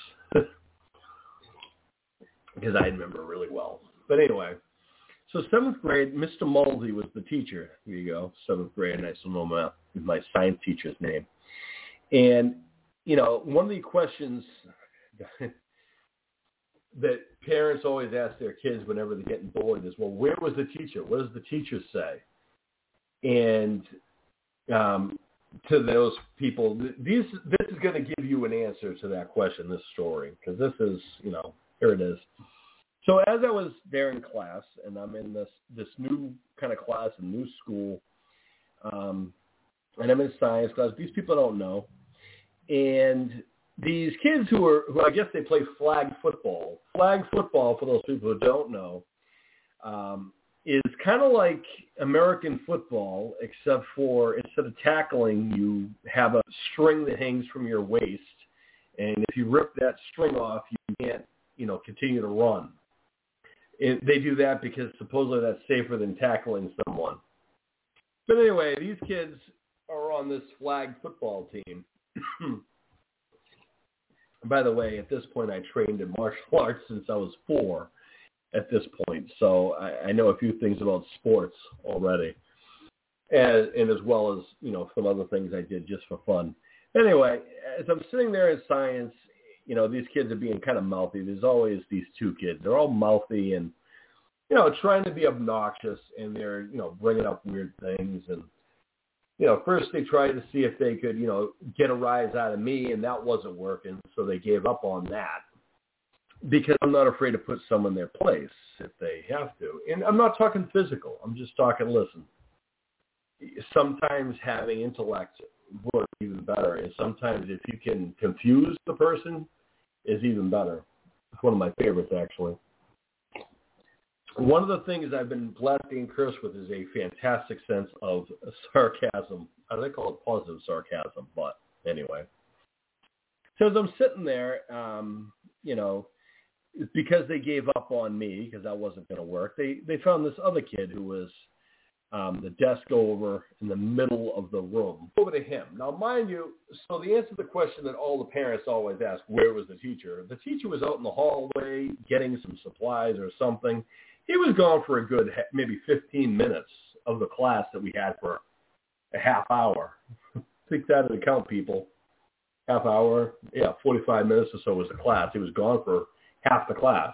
Speaker 2: Because I remember really well. But anyway, so 7th grade, Mr. Mulvey was the teacher. Here you go, 7th grade, and I still know my science teacher's name. And, you know, one of the questions that parents always ask their kids whenever they're getting bored is, well, where was the teacher? What does the teacher say? And to those people, this is going to give you an answer to that question, this story, because this is, you know, here it is. So as I was there in class, and I'm in this new kind of class, a new school, and I'm in science class. These people don't know, and these kids who I guess they play flag football. Flag football, for those people who don't know, is kind of like American football, except for instead of tackling, you have a string that hangs from your waist, and if you rip that string off, you can't, you know, continue to run. They do that because supposedly that's safer than tackling someone. But anyway, these kids are on this flag football team. By the way, at this point, I trained in martial arts since I was 4 at this point. So I know a few things about sports already. And as well as, you know, some other things I did just for fun. Anyway, as I'm sitting there in science, you know, these kids are being kind of mouthy. There's always these 2 kids. They're all mouthy and, you know, trying to be obnoxious, and they're, you know, bringing up weird things. And, you know, first they tried to see if they could, you know, get a rise out of me, and that wasn't working, so they gave up on that because I'm not afraid to put someone in their place if they have to. And I'm not talking physical. I'm just talking, listen, sometimes having intellect works even better, and sometimes if you can confuse the person is even better. It's one of my favorites, actually. One of the things I've been blessed and cursed with is a fantastic sense of sarcasm. I don't call it positive sarcasm, but anyway. So as I'm sitting there, you know, because they gave up on me because that wasn't going to work, they found this other kid who was the desk over in the middle of the room. Over to him. Now, mind you, so the answer to the question that all the parents always ask, where was the teacher? The teacher was out in the hallway getting some supplies or something. He was gone for a good maybe 15 minutes of the class that we had for a half hour. Take that into account, people. Half hour, 45 minutes or so was the class. He was gone for half the class.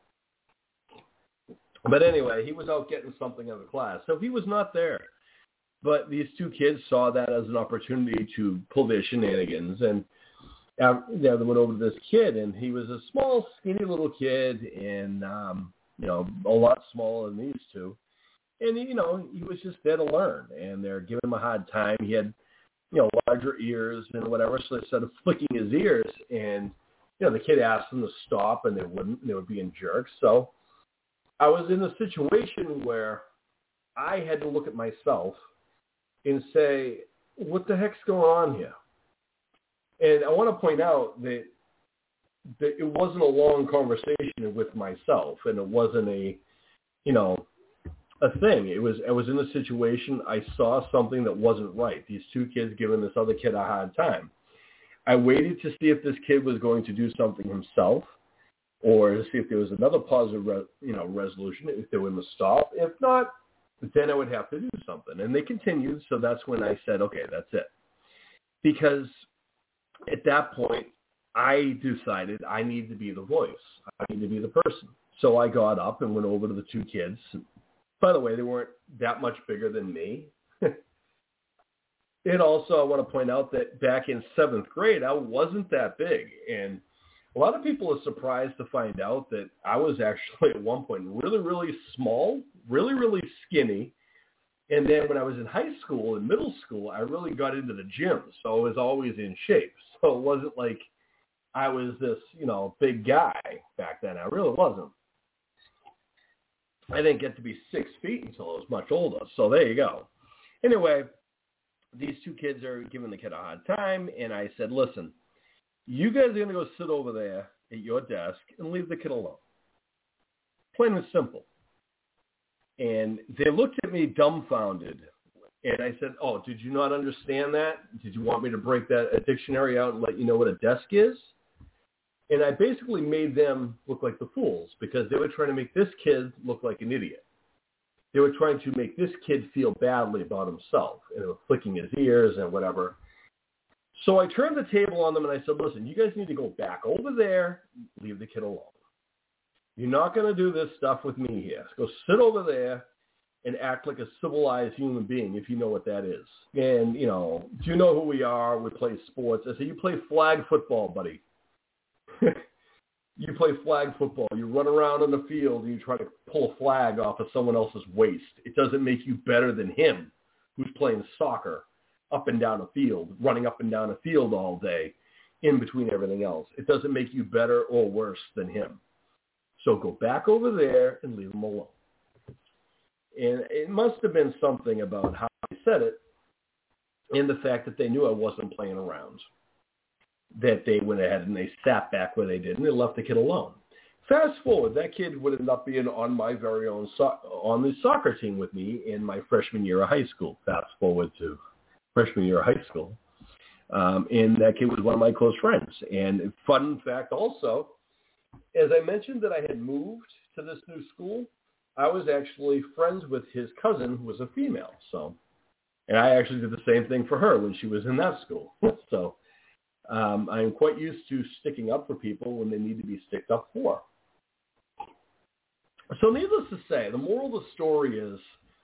Speaker 2: But anyway, he was out getting something out of the class, so he was not there. But these 2 kids saw that as an opportunity to pull their shenanigans, and they went over to this kid, and he was a small, skinny little kid, and you know, a lot smaller than these 2. And, you know, he was just there to learn, and they're giving him a hard time. He had, you know, larger ears and whatever, so they started flicking his ears, and, you know, the kid asked them to stop, and they wouldn't, and they were being jerks. So I was in a situation where I had to look at myself and say, what the heck's going on here? And I want to point out that it wasn't a long conversation with myself, and it wasn't a, you know, a thing. I was in a situation, I saw something that wasn't right. These 2 kids giving this other kid a hard time. I waited to see if this kid was going to do something himself, or to see if there was another positive, resolution, if they would stop. If not, then I would have to do something. And they continued, so that's when I said, okay, that's it. Because at that point, I decided I need to be the voice. I need to be the person. So I got up and went over to the 2 kids. By the way, they weren't that much bigger than me. And also, I want to point out that back in 7th grade, I wasn't that big. And a lot of people are surprised to find out that I was actually at one point really, really small, really, really skinny. And then when I was in high school and middle school, I really got into the gym. So I was always in shape. So it wasn't like I was this, you know, big guy back then. I really wasn't. I didn't get to be 6 feet until I was much older. So there you go. Anyway, these two kids are giving the kid a hard time, and I said, listen, you guys are going to go sit over there at your desk and leave the kid alone. Plain and simple. And they looked at me dumbfounded, and I said, oh, did you not understand that? Did you want me to break a dictionary out and let you know what a desk is? And I basically made them look like the fools because they were trying to make this kid look like an idiot. They were trying to make this kid feel badly about himself, and they were flicking his ears and whatever. So I turned the table on them, and I said, listen, you guys need to go back over there, leave the kid alone. You're not going to do this stuff with me here. Go sit over there and act like a civilized human being if you know what that is. And, you know, do you know who we are? We play sports. I said, you play flag football, buddy. You play flag football. You run around on the field and you try to pull a flag off of someone else's waist. It doesn't make you better than him who's playing soccer up and down a field, running up and down a field all day in between everything else. It doesn't make you better or worse than him. So go back over there and leave him alone. And it must have been something about how I said it and the fact that they knew I wasn't playing around, that they went ahead and they sat back where they did and they left the kid alone. Fast forward, that kid would end up being on my very own on the soccer team with me in my freshman year of high school. Fast forward to freshman year of high school. And that kid was one of my close friends. And fun fact also, as I mentioned that I had moved to this new school, I was actually friends with his cousin who was a female. So, and I actually did the same thing for her when she was in that school. So I'm quite used to sticking up for people when they need to be sticked up for. So needless to say, the moral of the story is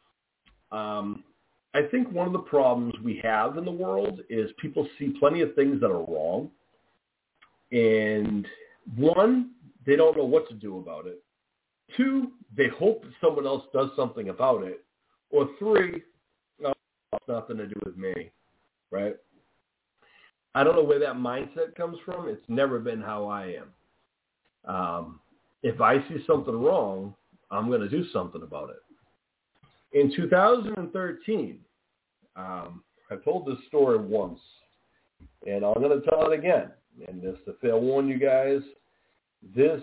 Speaker 2: I think one of the problems we have in the world is people see plenty of things that are wrong. And one, they don't know what to do about it. Two, they hope that someone else does something about it. Or three, no, it's nothing to do with me, right? I don't know where that mindset comes from. It's never been how I am. If I see something wrong, I'm going to do something about it. In 2013, I told this story once, and I'm going to tell it again. And just to fair warn you guys, this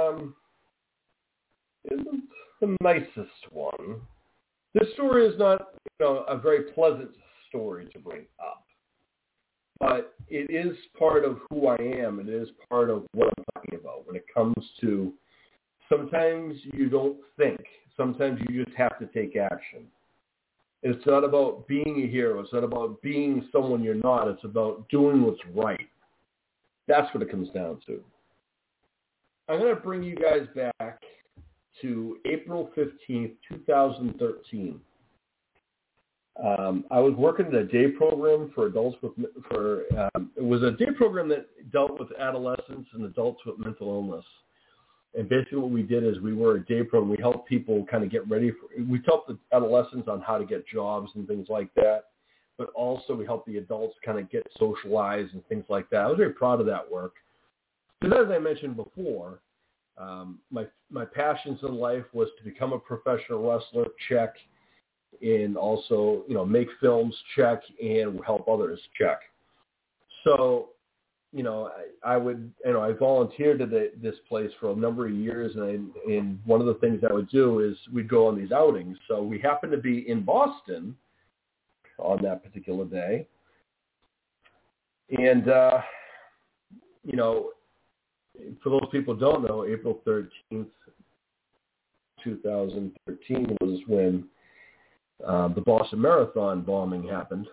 Speaker 2: isn't the nicest one. This story is not, a very pleasant story to bring up, but it is part of who I am. It is part of what I'm talking about when it comes to sometimes you don't think. Sometimes you just have to take action. It's not about being a hero. It's not about being someone you're not. It's about doing what's right. That's what it comes down to. I'm going to bring you guys back to April 15th, 2013. I was working in a day program for adults it was a day program that dealt with adolescents and adults with mental illness. And basically what we did is we were a day program. We helped people kind of get ready we helped the adolescents on how to get jobs and things like that. But also we helped the adults kind of get socialized and things like that. I was very proud of that work. Because as I mentioned before, my passions in life was to become a professional wrestler, check, and also, make films, check, and help others, check. So, I volunteered at this place for a number of years, and one of the things I would do is we'd go on these outings. So we happened to be in Boston on that particular day. And, for those people who don't know, April 13th, 2013 was when the Boston Marathon bombing happened.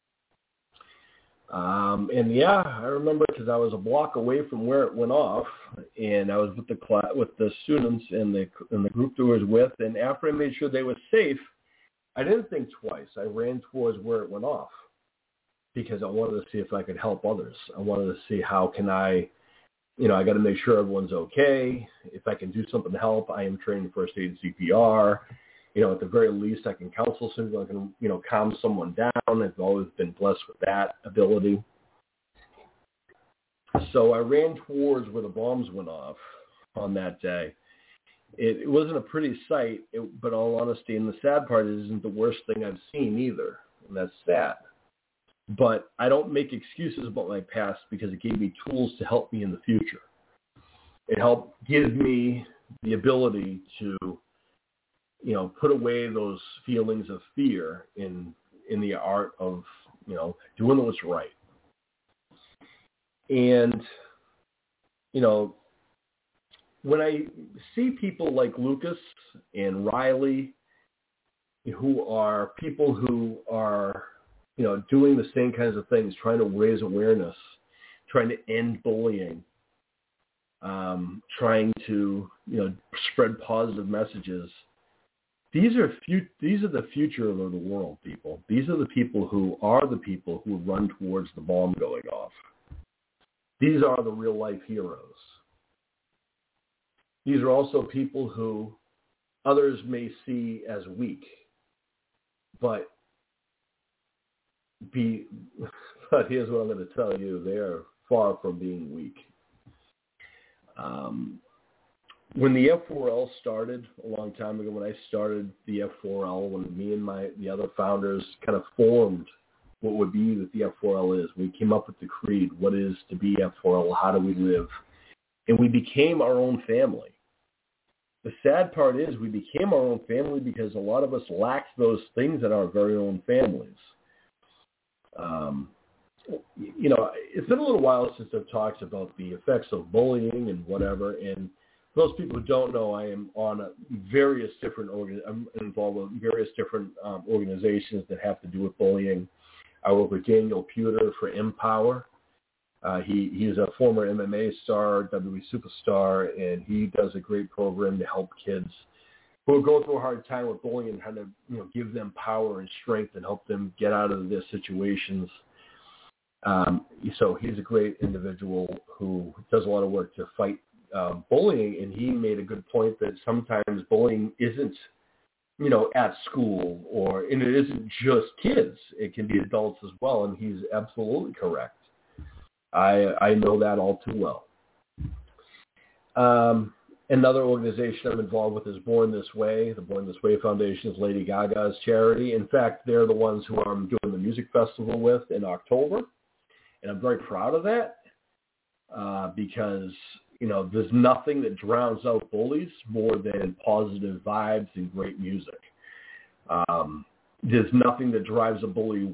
Speaker 2: I remember because I was a block away from where it went off, and I was with the students and the group that I was with. And after I made sure they were safe, I didn't think twice. I ran towards where it went off because I wanted to see if I could help others. I wanted to see how can I got to make sure everyone's okay. If I can do something to help, I am trained in first aid and CPR. At the very least, I can counsel someone. I can, calm someone down. I've always been blessed with that ability. So I ran towards where the bombs went off on that day. It wasn't a pretty sight, but in all honesty, and the sad part is it isn't the worst thing I've seen either, and that's sad. But I don't make excuses about my past because it gave me tools to help me in the future. It helped give me the ability to, put away those feelings of fear in the art of, doing what's right. And, when I see people like Lucas and Riley, who are people who are, doing the same kinds of things, trying to raise awareness, trying to end bullying, trying to, spread positive messages. These are the future of the world, people. These are the people who run towards the bomb going off. These are the real life heroes. These are also people who others may see as weak, but here's what I'm going to tell you: they are far from being weak. When the F4L started a long time ago, when I started the F4L, when me and the other founders kind of formed what would be that the F4L is, we came up with the creed: what is to be F4L? How do we live? And we became our own family. The sad part is we became our own family because a lot of us lacked those things in our very own families. It's been a little while since I've talked about the effects of bullying and whatever. And for those people who don't know, I am on I'm involved with various different organizations that have to do with bullying. I work with Daniel Puder for Empower. He's a former MMA star, WWE superstar, and he does a great program to help kids who are going through a hard time with bullying and how to, give them power and strength and help them get out of their situations. So he's a great individual who does a lot of work to fight bullying, and he made a good point that sometimes bullying isn't, at school and it isn't just kids. It can be adults as well, and he's absolutely correct. I know that all too well. Another organization I'm involved with is Born This Way. The Born This Way Foundation is Lady Gaga's charity. In fact, they're the ones who I'm doing the music festival with in October. And I'm very proud of that because, there's nothing that drowns out bullies more than positive vibes and great music. There's nothing that drives a bully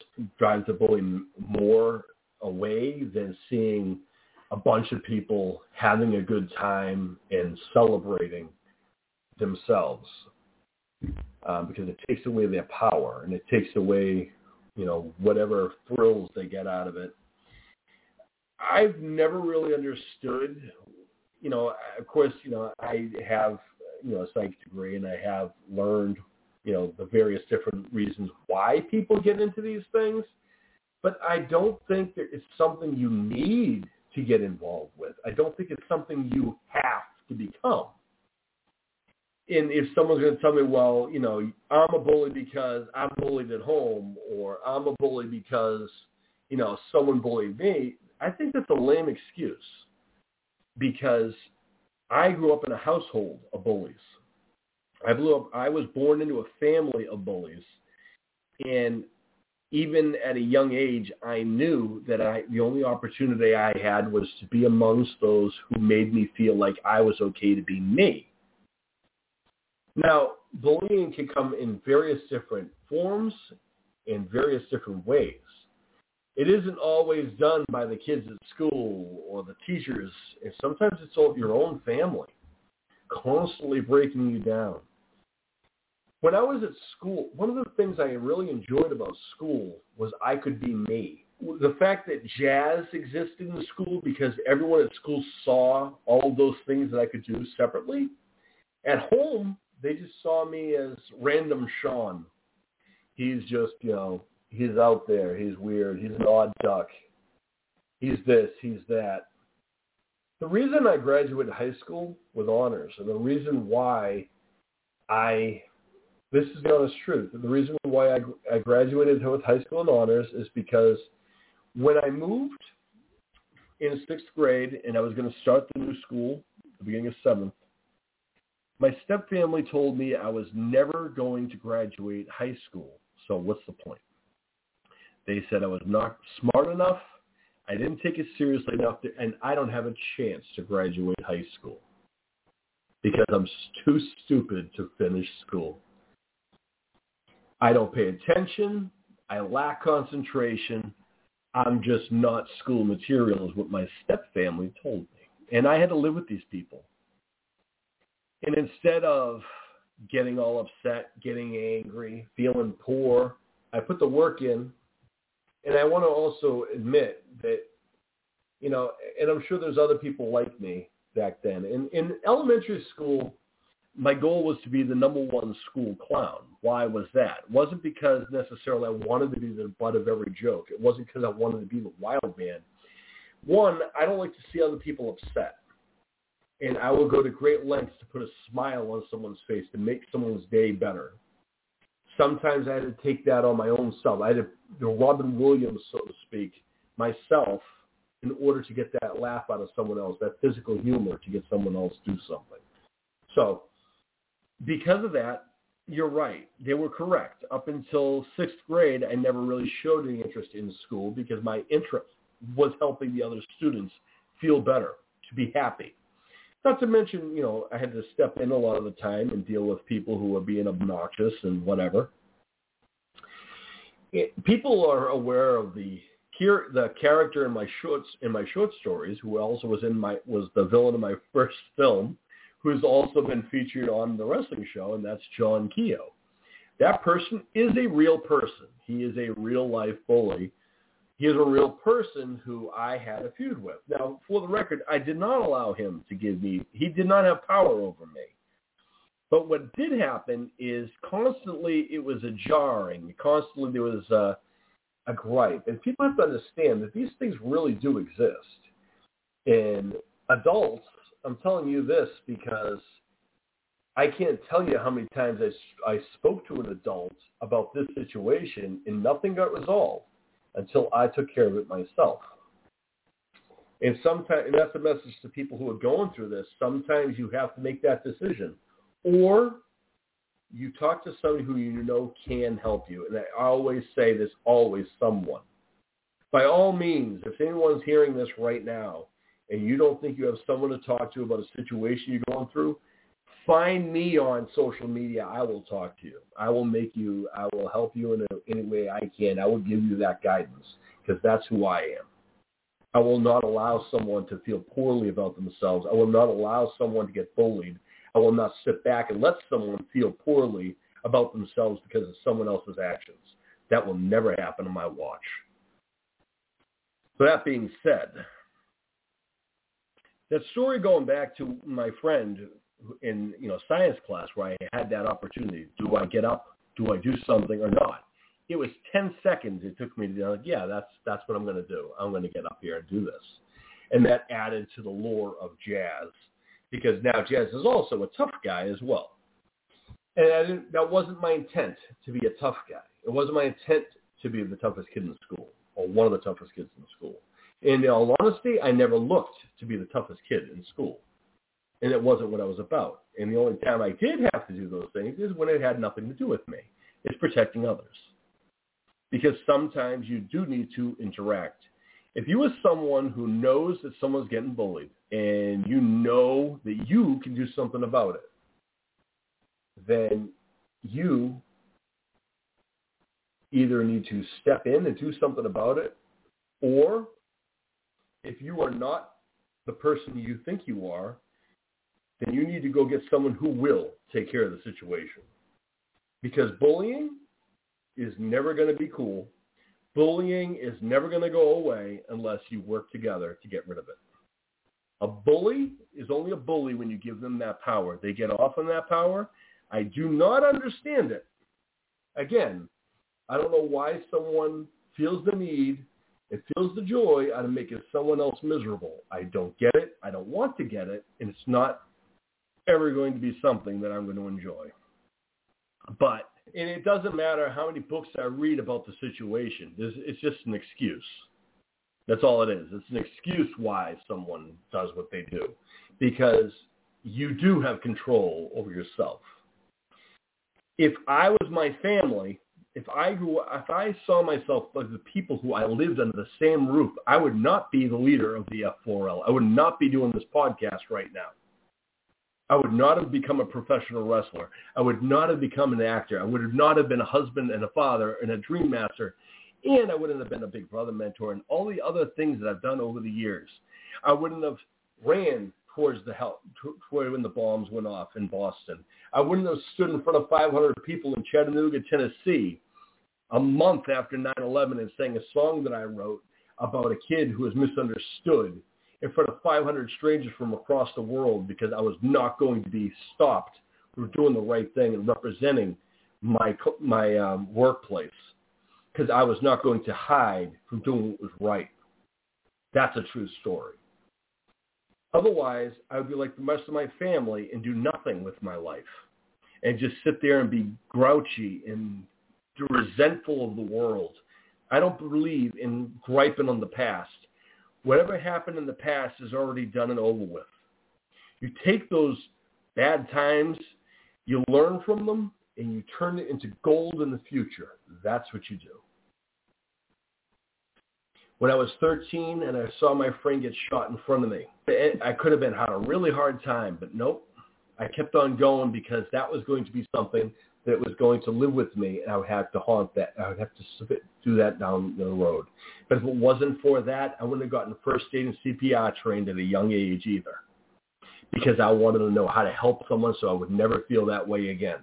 Speaker 2: more away than seeing a bunch of people having a good time and celebrating themselves, because it takes away their power and it takes away, whatever thrills they get out of it. I've never really understood, of course, I have, a psych degree, and I have learned, the various different reasons why people get into these things. But I don't think that it's something you need to get involved with. I don't think it's something you have to become. And if someone's going to tell me, well, I'm a bully because I'm bullied at home, or I'm a bully because, someone bullied me, I think that's a lame excuse, because I grew up in a household of bullies. I was born into a family of bullies, and even at a young age, I knew that the only opportunity I had was to be amongst those who made me feel like I was okay to be me. Now, bullying can come in various different forms, in various different ways. It isn't always done by the kids at school or the teachers. And sometimes it's your own family constantly breaking you down. When I was at school, one of the things I really enjoyed about school was I could be me. The fact that jazz existed in the school because everyone at school saw all of those things that I could do separately. At home, they just saw me as random Sean. He's just, he's out there. He's weird. He's an odd duck. He's this. He's that. The reason I graduated high school with honors, and the reason why this is the honest truth. The reason why I graduated with high school in honors is because when I moved in 6th grade and I was going to start the new school at the beginning of 7th, my stepfamily told me I was never going to graduate high school. So what's the point? They said I was not smart enough. I didn't take it seriously enough, and I don't have a chance to graduate high school because I'm too stupid to finish school. I don't pay attention. I lack concentration. I'm just not school material is what my stepfamily told me. And I had to live with these people. And instead of getting all upset, getting angry, feeling poor, I put the work in. And I want to also admit that, you know, and I'm sure there's other people like me back then. In elementary school, my goal was to be the number one school clown. Why was that? It wasn't because necessarily I wanted to be the butt of every joke. It wasn't because I wanted to be the wild man. One, I don't like to see other people upset. And I will go to great lengths to put a smile on someone's face to make someone's day better. Sometimes I had to take that on my own self. I had to, the Robin Williams, so to speak, myself in order to get that laugh out of someone else, that physical humor to get someone else to do something. So because of that, you're right. They were correct. Up until 6th grade, I never really showed any interest in school because my interest was helping the other students feel better, to be happy. Not to mention, you know, I had to step in a lot of the time and deal with people who were being obnoxious and whatever. People are aware of the character in my short stories, who also was the villain in my first film, who's also been featured on the wrestling show, and that's John Keogh. That person is a real person. He is a real-life bully. He is a real person who I had a feud with. Now, for the record, I did not allow him to he did not have power over me. But what did happen is constantly it was a jarring. Constantly there was a gripe. And people have to understand that these things really do exist. And adults, I'm telling you this because I can't tell you how many times I spoke to an adult about this situation and nothing got resolved until I took care of it myself. And that's a message to people who are going through this. Sometimes you have to make that decision. Or you talk to somebody who you know can help you. And I always say there's always someone. By all means, if anyone's hearing this right now and you don't think you have someone to talk to about a situation you're going through, find me on social media. I will talk to you. I will help you in any way I can. I will give you that guidance because that's who I am. I will not allow someone to feel poorly about themselves. I will not allow someone to get bullied. I will not sit back and let someone feel poorly about themselves because of someone else's actions. That will never happen on my watch. So that being said, that story going back to my friend in science class where I had that opportunity. Do I get up? Do I do something or not? It was 10 seconds it took me to be like, yeah, that's what I'm going to do. I'm going to get up here and do this. And that added to the lore of Jazz because now Jazz is also a tough guy as well. And that wasn't my intent to be a tough guy. It wasn't my intent to be the toughest kid in school or one of the toughest kids in school. And in all honesty, I never looked to be the toughest kid in school. And it wasn't what I was about. And the only time I did have to do those things is when it had nothing to do with me. It's protecting others. Because sometimes you do need to interact. If you are someone who knows that someone's getting bullied and you know that you can do something about it, then you either need to step in and do something about it, or if you are not the person you think you are, then you need to go get someone who will take care of the situation. Because bullying is never going to be cool. Bullying is never going to go away unless you work together to get rid of it. A bully is only a bully when you give them that power. They get off on that power. I do not understand it. Again, I don't know why someone feels the need and feels the joy out of making someone else miserable. I don't get it. I don't want to get it. And it's not ever going to be something that I'm going to enjoy. And it doesn't matter how many books I read about the situation. It's just an excuse. That's all it is. It's an excuse why someone does what they do. Because you do have control over yourself. If I was my family if I saw myself like the people who I lived under the same roof, I would not be the leader of the F4L. I would not be doing this podcast right now. I would not have become a professional wrestler. I would not have become an actor. I would not have been a husband and a father and a dream master. And I wouldn't have been a Big Brother mentor and all the other things that I've done over the years. I wouldn't have ran towards when the bombs went off in Boston. I wouldn't have stood in front of 500 people in Chattanooga, Tennessee, a month after 9/11 and sang a song that I wrote about a kid who was misunderstood in front of 500 strangers from across the world because I was not going to be stopped for doing the right thing and representing my workplace, because I was not going to hide from doing what was right. That's a true story. Otherwise, I would be like the rest of my family and do nothing with my life and just sit there and be grouchy and resentful of the world. I don't believe in griping on the past. Whatever happened in the past is already done and over with. You take those bad times, you learn from them, and you turn it into gold in the future. That's what you do. When I was 13 and I saw my friend get shot in front of me, I could have had a really hard time, but nope. I kept on going because that was going to be something that was going to live with me, and I would have to haunt that. I would have to do that down the road. But if it wasn't for that, I wouldn't have gotten first aid and CPR trained at a young age either, because I wanted to know how to help someone so I would never feel that way again.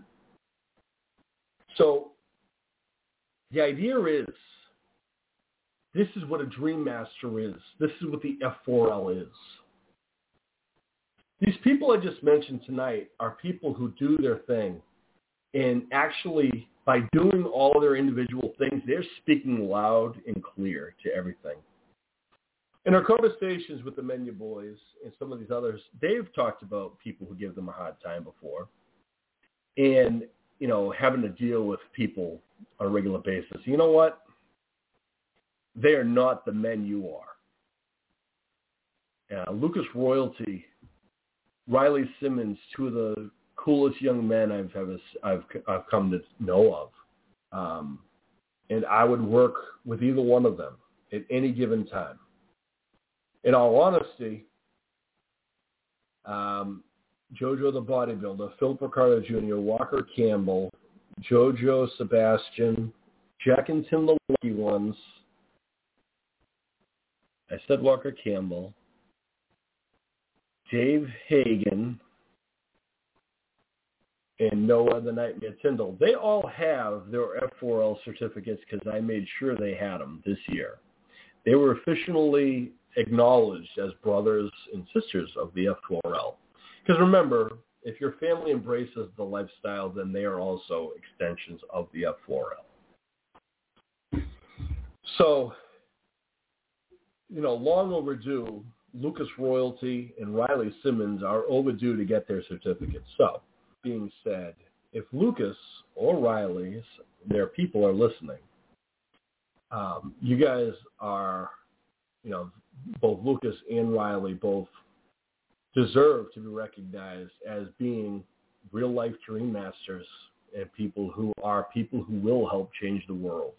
Speaker 2: So the idea is, this is what a Dream Master is. This is what the F4L is. These people I just mentioned tonight are people who do their thing. And actually, by doing all their individual things, they're speaking loud and clear to everything. In our conversations with the Menu Boys and some of these others, they've talked about people who give them a hard time before. And, you know, having to deal with people on a regular basis. You know what? They are not the men you are. Lucas Royalty, Riley Simmons, two of the coolest young men I've come to know of. And I would work with either one of them at any given time. In all honesty, JoJo the Bodybuilder, Phil Ricardo Jr., Walker Campbell, JoJo Sebastian, Jack and Tim the Lucky Ones. I said Walker Campbell, Dave Hagen, and Noah the Nightmare Tyndall. They all have their F4L certificates because I made sure they had them this year. They were officially acknowledged as brothers and sisters of the F4L. Because remember, if your family embraces the lifestyle, then they are also extensions of the F4L. So, you know, long overdue, Lucas Royalty and Riley Simmons are overdue to get their certificates. So, being said, if Lucas or Riley's, their people are listening, you guys are, you know, both Lucas and Riley both deserve to be recognized as being real-life dream masters and people who will help change the world.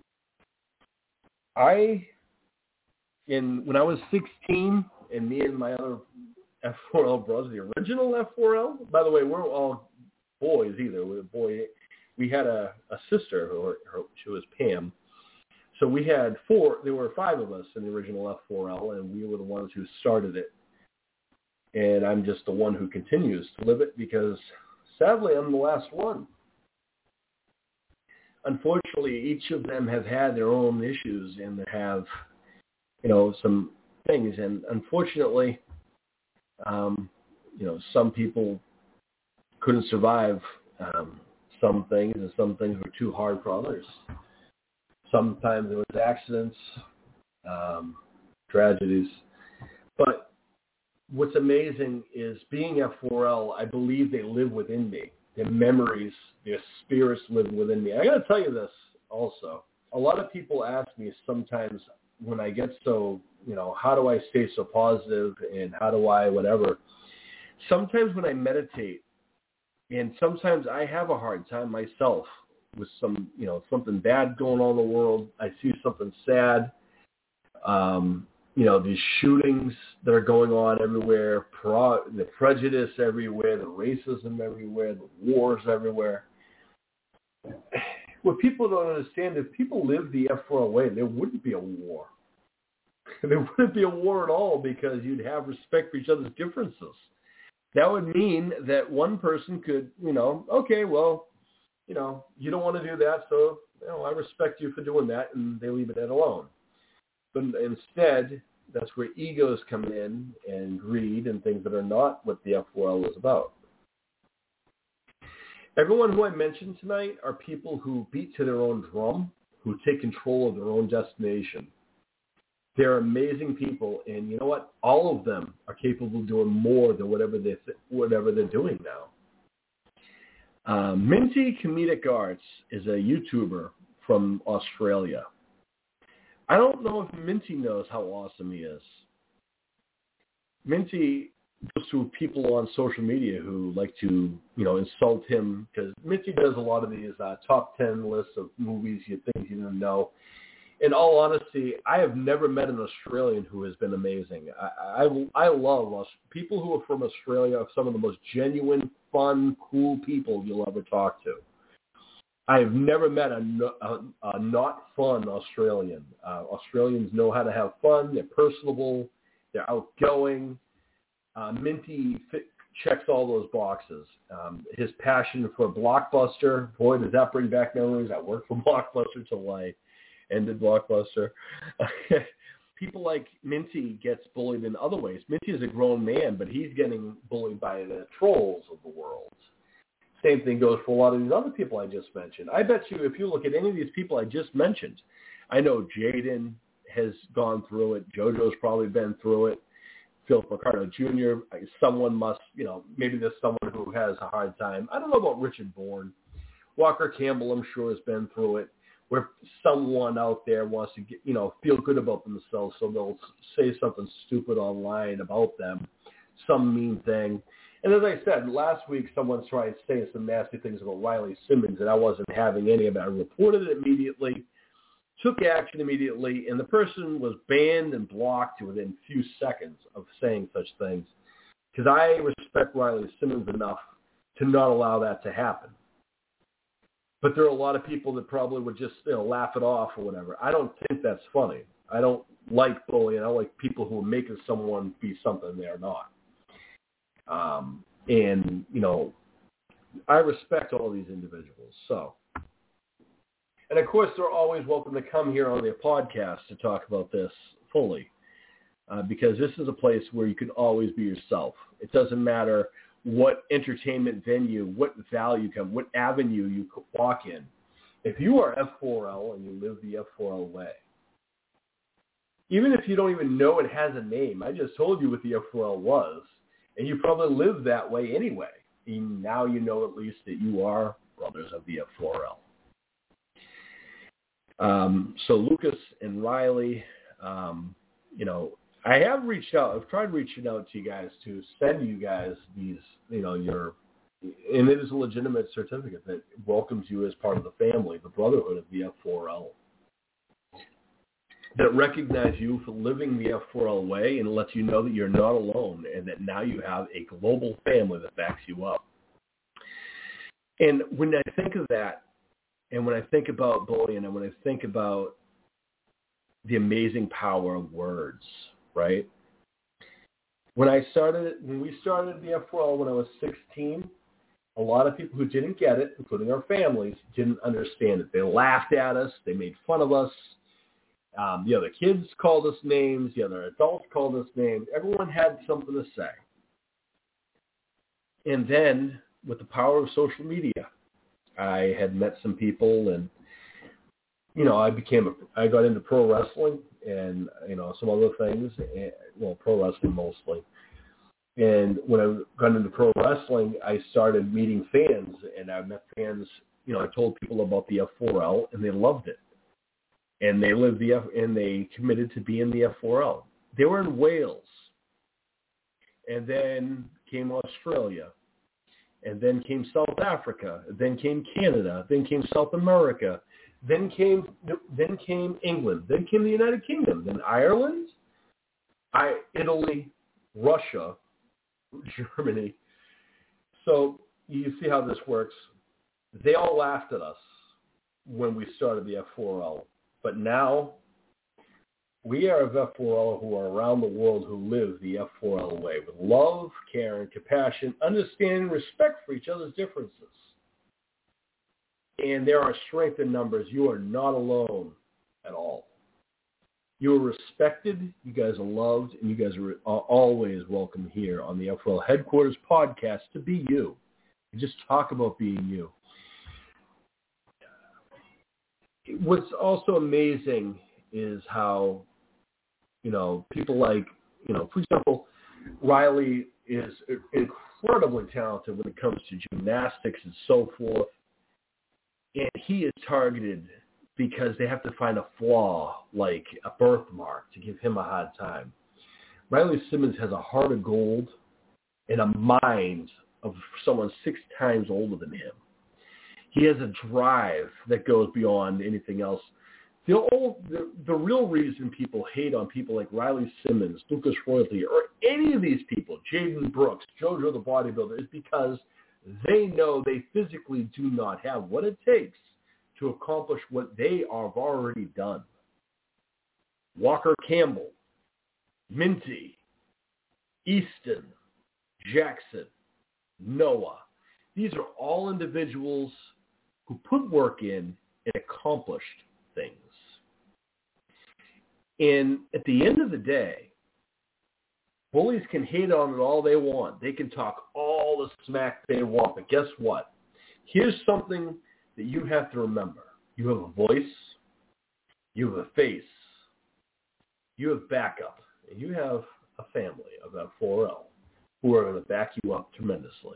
Speaker 2: When I was 16, and me and my other F4L brothers, the original F4L, by the way, we're all boys either. We had a sister, she was Pam. So we had there were 5 of us in the original F4L, and we were the ones who started it. And I'm just the one who continues to live it because, sadly, I'm the last one. Unfortunately, each of them have had their own issues and they have, you know, some things. And unfortunately, you know, some people couldn't survive some things, and some things were too hard for others. Sometimes there was accidents, tragedies. But what's amazing is being F4L, I believe they live within me. Their memories, their spirits live within me. I got to tell you this also. A lot of people ask me sometimes when I get so, you know, how do I stay so positive and how do I whatever. Sometimes when I meditate, and sometimes I have a hard time myself with some, something bad going on in the world. I see something sad. These shootings that are going on everywhere, the prejudice everywhere, the racism everywhere, the wars everywhere. What people don't understand, if people lived the F4L way, there wouldn't be a war. There wouldn't be a war at all because you'd have respect for each other's differences. That would mean that one person could, okay, well, you don't want to do that, so I respect you for doing that, and they leave it alone. But instead, that's where egos come in and greed and things that are not what the F4L is about. Everyone who I mentioned tonight are people who beat to their own drum, who take control of their own destination. They're amazing people, and you know what? All of them are capable of doing more than whatever they're doing now. Minty Comedic Arts is a YouTuber from Australia. I don't know if Minty knows how awesome he is. Minty goes to people on social media who like to, insult him, because Minty does a lot of these top 10 lists of movies you think you didn't know. In all honesty, I have never met an Australian who has been amazing. I love people who are from Australia are some of the most genuine, fun, cool people you'll ever talk to. I have never met a not fun Australian. Australians know how to have fun. They're personable. They're outgoing. Minty checks all those boxes. His passion for Blockbuster, boy, does that bring back memories. I worked for Blockbuster till I ended Blockbuster. People like Minty gets bullied in other ways. Minty is a grown man, but he's getting bullied by the trolls of the world. Same thing goes for a lot of these other people I just mentioned. I bet you if you look at any of these people I just mentioned, I know Jaden has gone through it. JoJo's probably been through it. Philip Ricardo Jr., someone must, maybe there's someone who has a hard time. I don't know about Richard Bourne. Walker Campbell, I'm sure, has been through it, where someone out there wants to get, feel good about themselves, so they'll say something stupid online about them, some mean thing. And as I said, last week someone tried saying some nasty things about Riley Simmons, and I wasn't having any of it. I reported it immediately, took action immediately, and the person was banned and blocked within a few seconds of saying such things, because I respect Riley Simmons enough to not allow that to happen. But there are a lot of people that probably would just laugh it off or whatever. I don't think that's funny. I don't like bullying. I like people who are making someone be something they're not. I respect all these individuals. So, and of course, they're always welcome to come here on their podcast to talk about this fully, because this is a place where you can always be yourself. It doesn't matter what entertainment venue, what value come, what avenue you walk in. If you are F4L and you live the F4L way, even if you don't even know it has a name, I just told you what the F4L was, and you probably live that way anyway. And now you know at least that you are brothers of the F4L. So Lucas and Riley, I have reached out. I've tried reaching out to you guys to send you guys these, and it is a legitimate certificate that welcomes you as part of the family, the brotherhood of the F4L, that recognize you for living the F4L way and lets you know that you're not alone and that now you have a global family that backs you up. And when I think of that, and when I think about bullying, and when I think about the amazing power of words, right? When we started the F4L when I was 16, a lot of people who didn't get it, including our families, didn't understand it. They laughed at us. They made fun of us. The other kids called us names. The other adults called us names. Everyone had something to say. And then, with the power of social media, I had met some people, and I got into pro wrestling and some other things. Pro wrestling mostly. And when I got into pro wrestling, I started meeting fans, and I met fans. I told people about the F4L, and they loved it. And they and they committed to be in the F4L. They were in Wales, and then came Australia, and then came South Africa, then came Canada, then came South America, then came England, then came the United Kingdom, then Ireland, Italy, Russia, Germany. So you see how this works. They all laughed at us when we started the F4L, but now we are of F4L who are around the world who live the F4L way with love, care, and compassion, understanding, respect for each other's differences. And there are strength in numbers. You are not alone at all. You are respected, you guys are loved, and you guys are always welcome here on the F4L Headquarters podcast to be you. And just talk about being you. What's also amazing is how, people like, for example, Riley is incredibly talented when it comes to gymnastics and so forth. And he is targeted because they have to find a flaw, like a birthmark, to give him a hard time. Riley Simmons has a heart of gold and a mind of someone 6 times older than him. He has a drive that goes beyond anything else. The real reason people hate on people like Riley Simmons, Lucas Royalty, or any of these people, Jaden Brooks, JoJo the Bodybuilder, is because they know they physically do not have what it takes to accomplish what they have already done. Walker Campbell, Minty, Easton, Jackson, Noah. These are all individuals who put work in and accomplished things. And at the end of the day, bullies can hate on it all they want. They can talk all the smack they want. But guess what? Here's something that you have to remember. You have a voice. You have a face. You have backup. And you have a family of F4L who are going to back you up tremendously.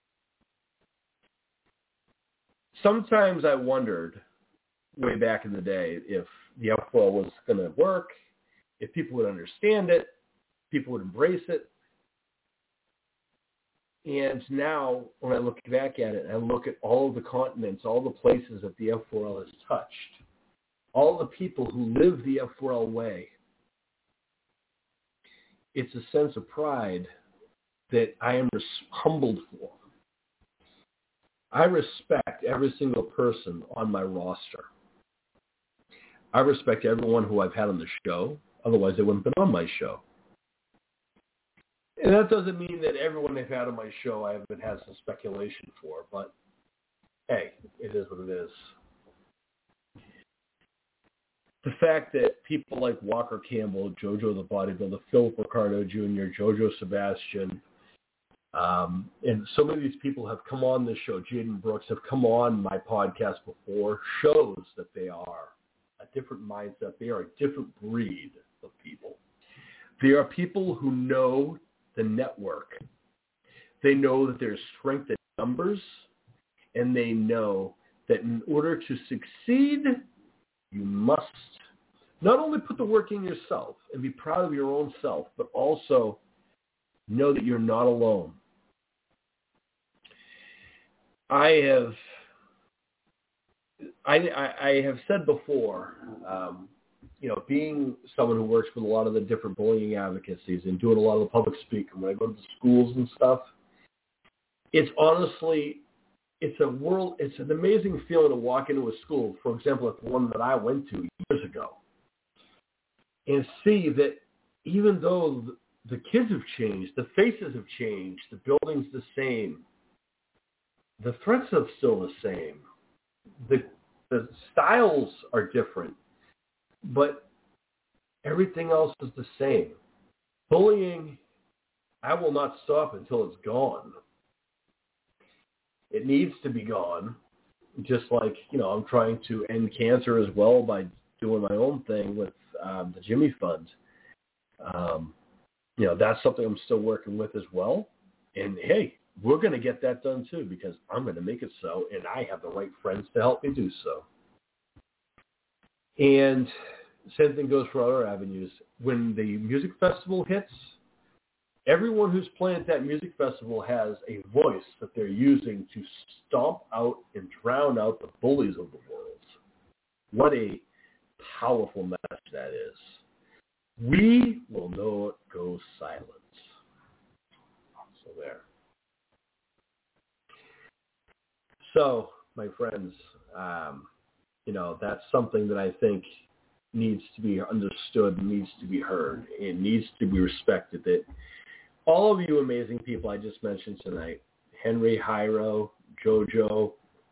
Speaker 2: Sometimes I wondered way back in the day if the F4L was going to work, if people would understand it, people would embrace it. And now when I look back at it, I look at all of the continents, all the places that the F4L has touched, all the people who live the F4L way. It's a sense of pride that I am humbled for. I respect every single person on my roster. I respect everyone who I've had on the show. Otherwise, they wouldn't have been on my show. And that doesn't mean that everyone I've had on my show I haven't had some speculation for. But, hey, it is what it is. The fact that people like Walker Campbell, JoJo the Bodybuilder, Philip Ricardo Jr., JoJo Sebastian, and so many of these people have come on this show, Jaden Brooks, have come on my podcast before, shows that they are a different mindset. They are a different breed of people. They are people who know the network. They know that there's strength in numbers, and they know that in order to succeed, you must not only put the work in yourself and be proud of your own self, but also know that you're not alone. I have said before, being someone who works with a lot of the different bullying advocacies and doing a lot of the public speaking when I go to the schools and stuff, it's an amazing feeling to walk into a school, for example, like the one that I went to years ago, and see that even though the kids have changed, the faces have changed, the building's the same, the threats are still the same, the styles are different, but everything else is the same. Bullying, I will not stop until it's gone. It needs to be gone, just like, I'm trying to end cancer as well by doing my own thing with the Jimmy Fund. That's something I'm still working with as well. And, hey, we're going to get that done too because I'm going to make it so, and I have the right friends to help me do so. And same thing goes for other avenues. When the music festival hits, Everyone who's playing at that music festival has a voice that they're using to stomp out and drown out the bullies of the world. What a powerful message that is. We will not go silent. So there. So, my friends, that's something that I think needs to be understood, needs to be heard, and needs to be respected. That all of you amazing people I just mentioned tonight, Henry, Hyro, Jojo,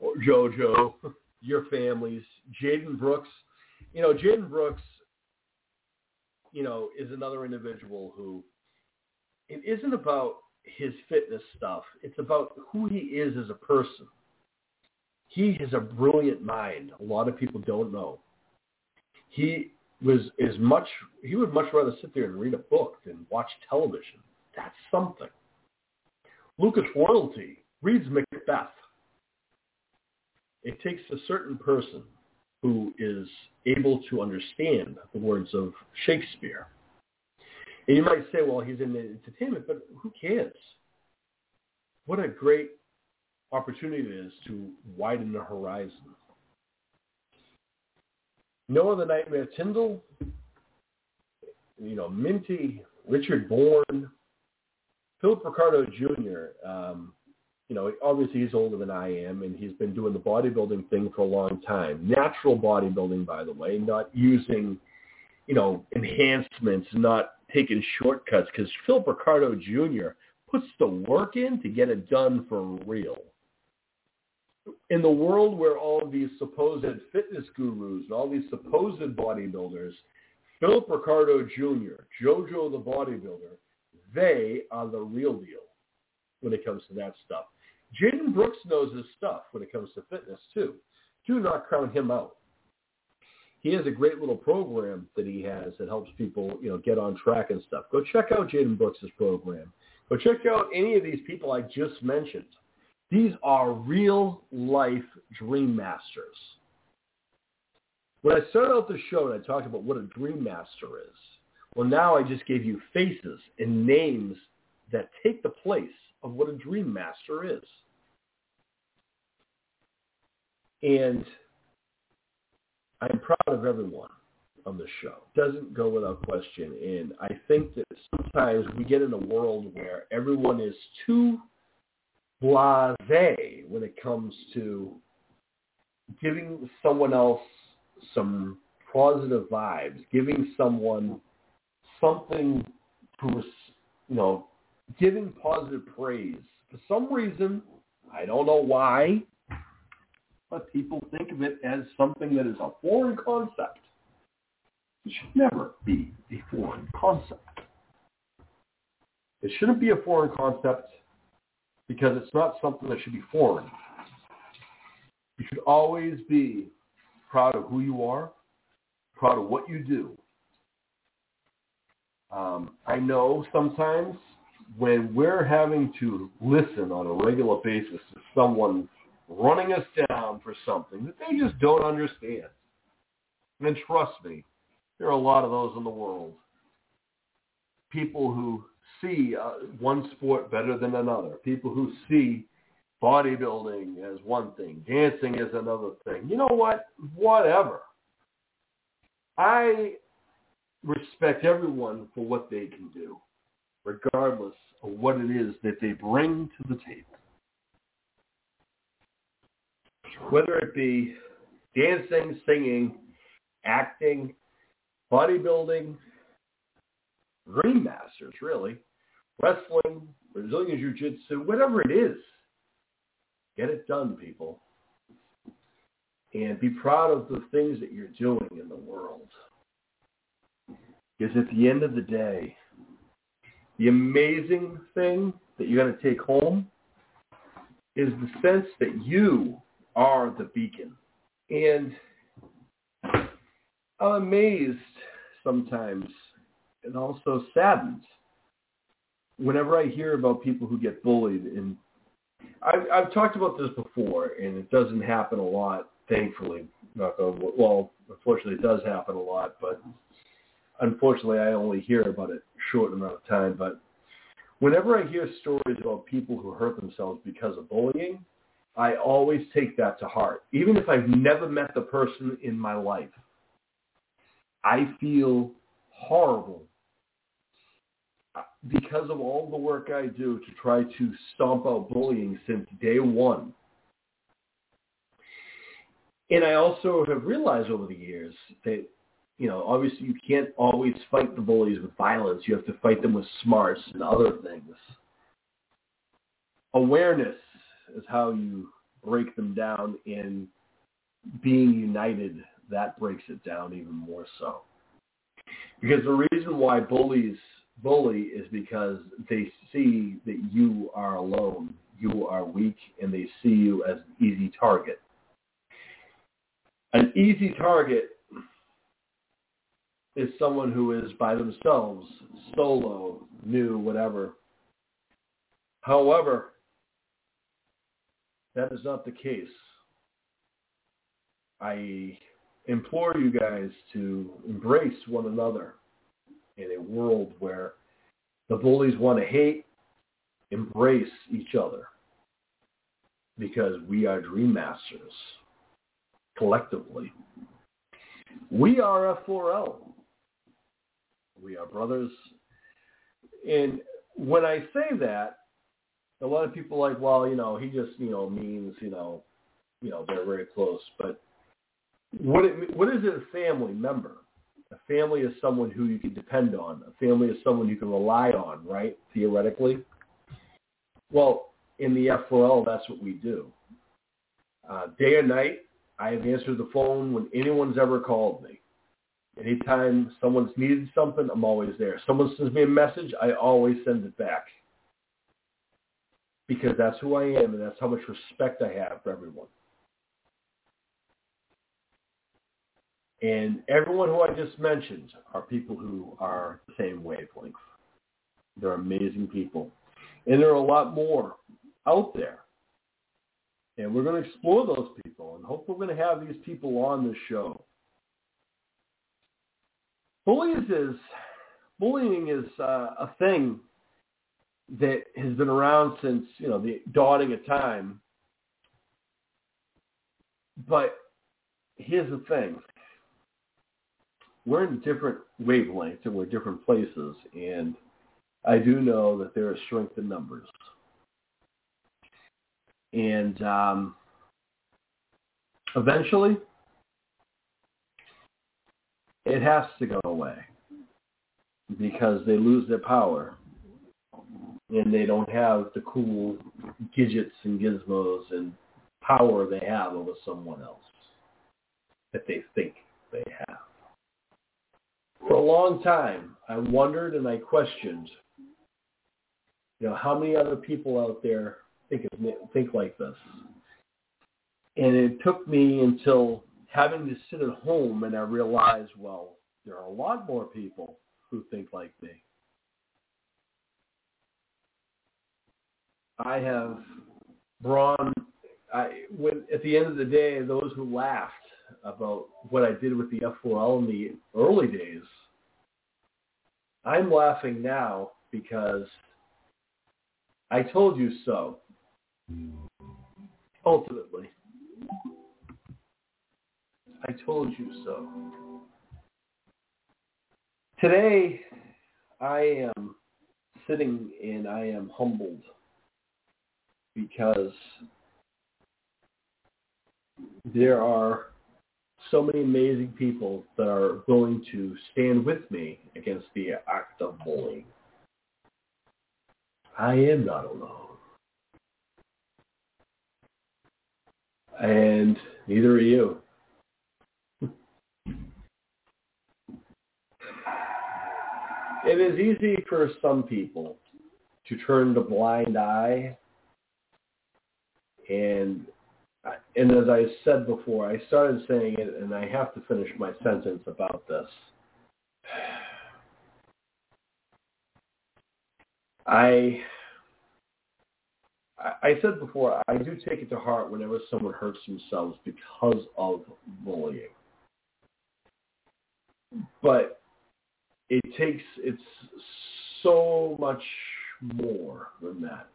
Speaker 2: your families, Jaden Brooks. Jaden Brooks, is another individual who, it isn't about his fitness stuff. It's about who he is as a person. He has a brilliant mind. A lot of people don't know. He would much rather sit there and read a book than watch television. That's something. Lucas Royalty reads Macbeth. It takes a certain person who is able to understand the words of Shakespeare. And you might say, well, he's in entertainment, but who cares? What a great opportunity it is to widen the horizon. Noah the Nightmare Tyndall, Minty, Richard Bourne, Philip Ricardo Jr., obviously he's older than I am, and he's been doing the bodybuilding thing for a long time. Natural bodybuilding, by the way, not using, enhancements, not taking shortcuts, because Philip Ricardo Jr. puts the work in to get it done for real. In the world where all of these supposed fitness gurus and all these supposed bodybuilders, Philip Ricardo Jr., Jojo the bodybuilder, they are the real deal when it comes to that stuff. Jaden Brooks knows his stuff when it comes to fitness, too. Do not count him out. He has a great little program that he has that helps people, get on track and stuff. Go check out Jaden Brooks' program. Go check out any of these people I just mentioned. These are real-life dream masters. When I started out the show and I talked about what a dream master is, well, now I just gave you faces and names that take the place of what a dream master is. And I'm proud of everyone on the show. Doesn't go without question. And I think that sometimes we get in a world where everyone is too blasé when it comes to giving someone else some positive vibes, giving someone something to, giving positive praise. For some reason, I don't know why, but people think of it as something that is a foreign concept. It should never be a foreign concept. It shouldn't be a foreign concept because it's not something that should be foreign. You should always be proud of who you are, proud of what you do. I know sometimes when we're having to listen on a regular basis to someone running us down for something that they just don't understand. And trust me, there are a lot of those in the world. People who see one sport better than another. People who see bodybuilding as one thing, dancing as another thing. You know what? Whatever. I respect everyone for what they can do, regardless of what it is that they bring to the table. Whether it be dancing, singing, acting, bodybuilding, dream masters, really, wrestling, Brazilian Jiu-Jitsu, whatever it is, get it done, people. And be proud of the things that you're doing in the world. Because at the end of the day, the amazing thing that you're going to take home is the sense that you are the beacon. And I'm amazed sometimes and also saddened whenever I hear about people who get bullied. And I've talked about this before, and it doesn't happen a lot, thankfully. Well, unfortunately, it does happen a lot, but unfortunately, I only hear about it a short amount of time. But whenever I hear stories about people who hurt themselves because of bullying, I always take that to heart. Even if I've never met the person in my life, I feel horrible because of all the work I do to try to stomp out bullying since day one. And I also have realized over the years that, obviously you can't always fight the bullies with violence. You have to fight them with smarts and other things. Awareness is how you break them down, and being united, that breaks it down even more so. Because the reason why bully is because they see that you are alone, you are weak, and they see you as an easy target. An easy target is someone who is by themselves, solo, new, whatever. However, that is not the case. I implore you guys to embrace one another in a world where the bullies want to hate. Embrace each other, because we are dream masters collectively. We are F4L. We are brothers. And when I say that, a lot of people are like, well, he just, means, they're very close. But what is a family member? A family is someone who you can depend on. A family is someone you can rely on, right, theoretically? Well, in the F4L, that's what we do. Day or night, I have answered the phone when anyone's ever called me. Anytime someone's needed something, I'm always there. Someone sends me a message, I always send it back. Because that's who I am, and that's how much respect I have for everyone. And everyone who I just mentioned are people who are the same wavelength. They're amazing people. And there are a lot more out there. And we're going to explore those people, and hope we're going to have these people on the show. Bullying is a thing that has been around since, the dawning of time. But here's the thing. We're in different wavelengths and we're different places, and I do know that there is strength in numbers. And eventually, it has to go away because they lose their power and they don't have the cool gadgets and gizmos and power they have over someone else that they think they have. For a long time, I wondered and I questioned, how many other people out there think like this. And it took me until having to sit at home and I realized, well, there are a lot more people who think like me. I have at the end of the day, those who laughed about what I did with the F4L in the early days, I'm laughing now because I told you so. Ultimately, I told you so. Today, I am sitting and I am humbled because there are so many amazing people that are willing to stand with me against the act of bullying. I am not alone. And neither are you. It is easy for some people to turn the blind eye. And as I said before, I started saying it, and I have to finish my sentence about this. I said before, I do take it to heart whenever someone hurts themselves because of bullying. But it's so much more than that.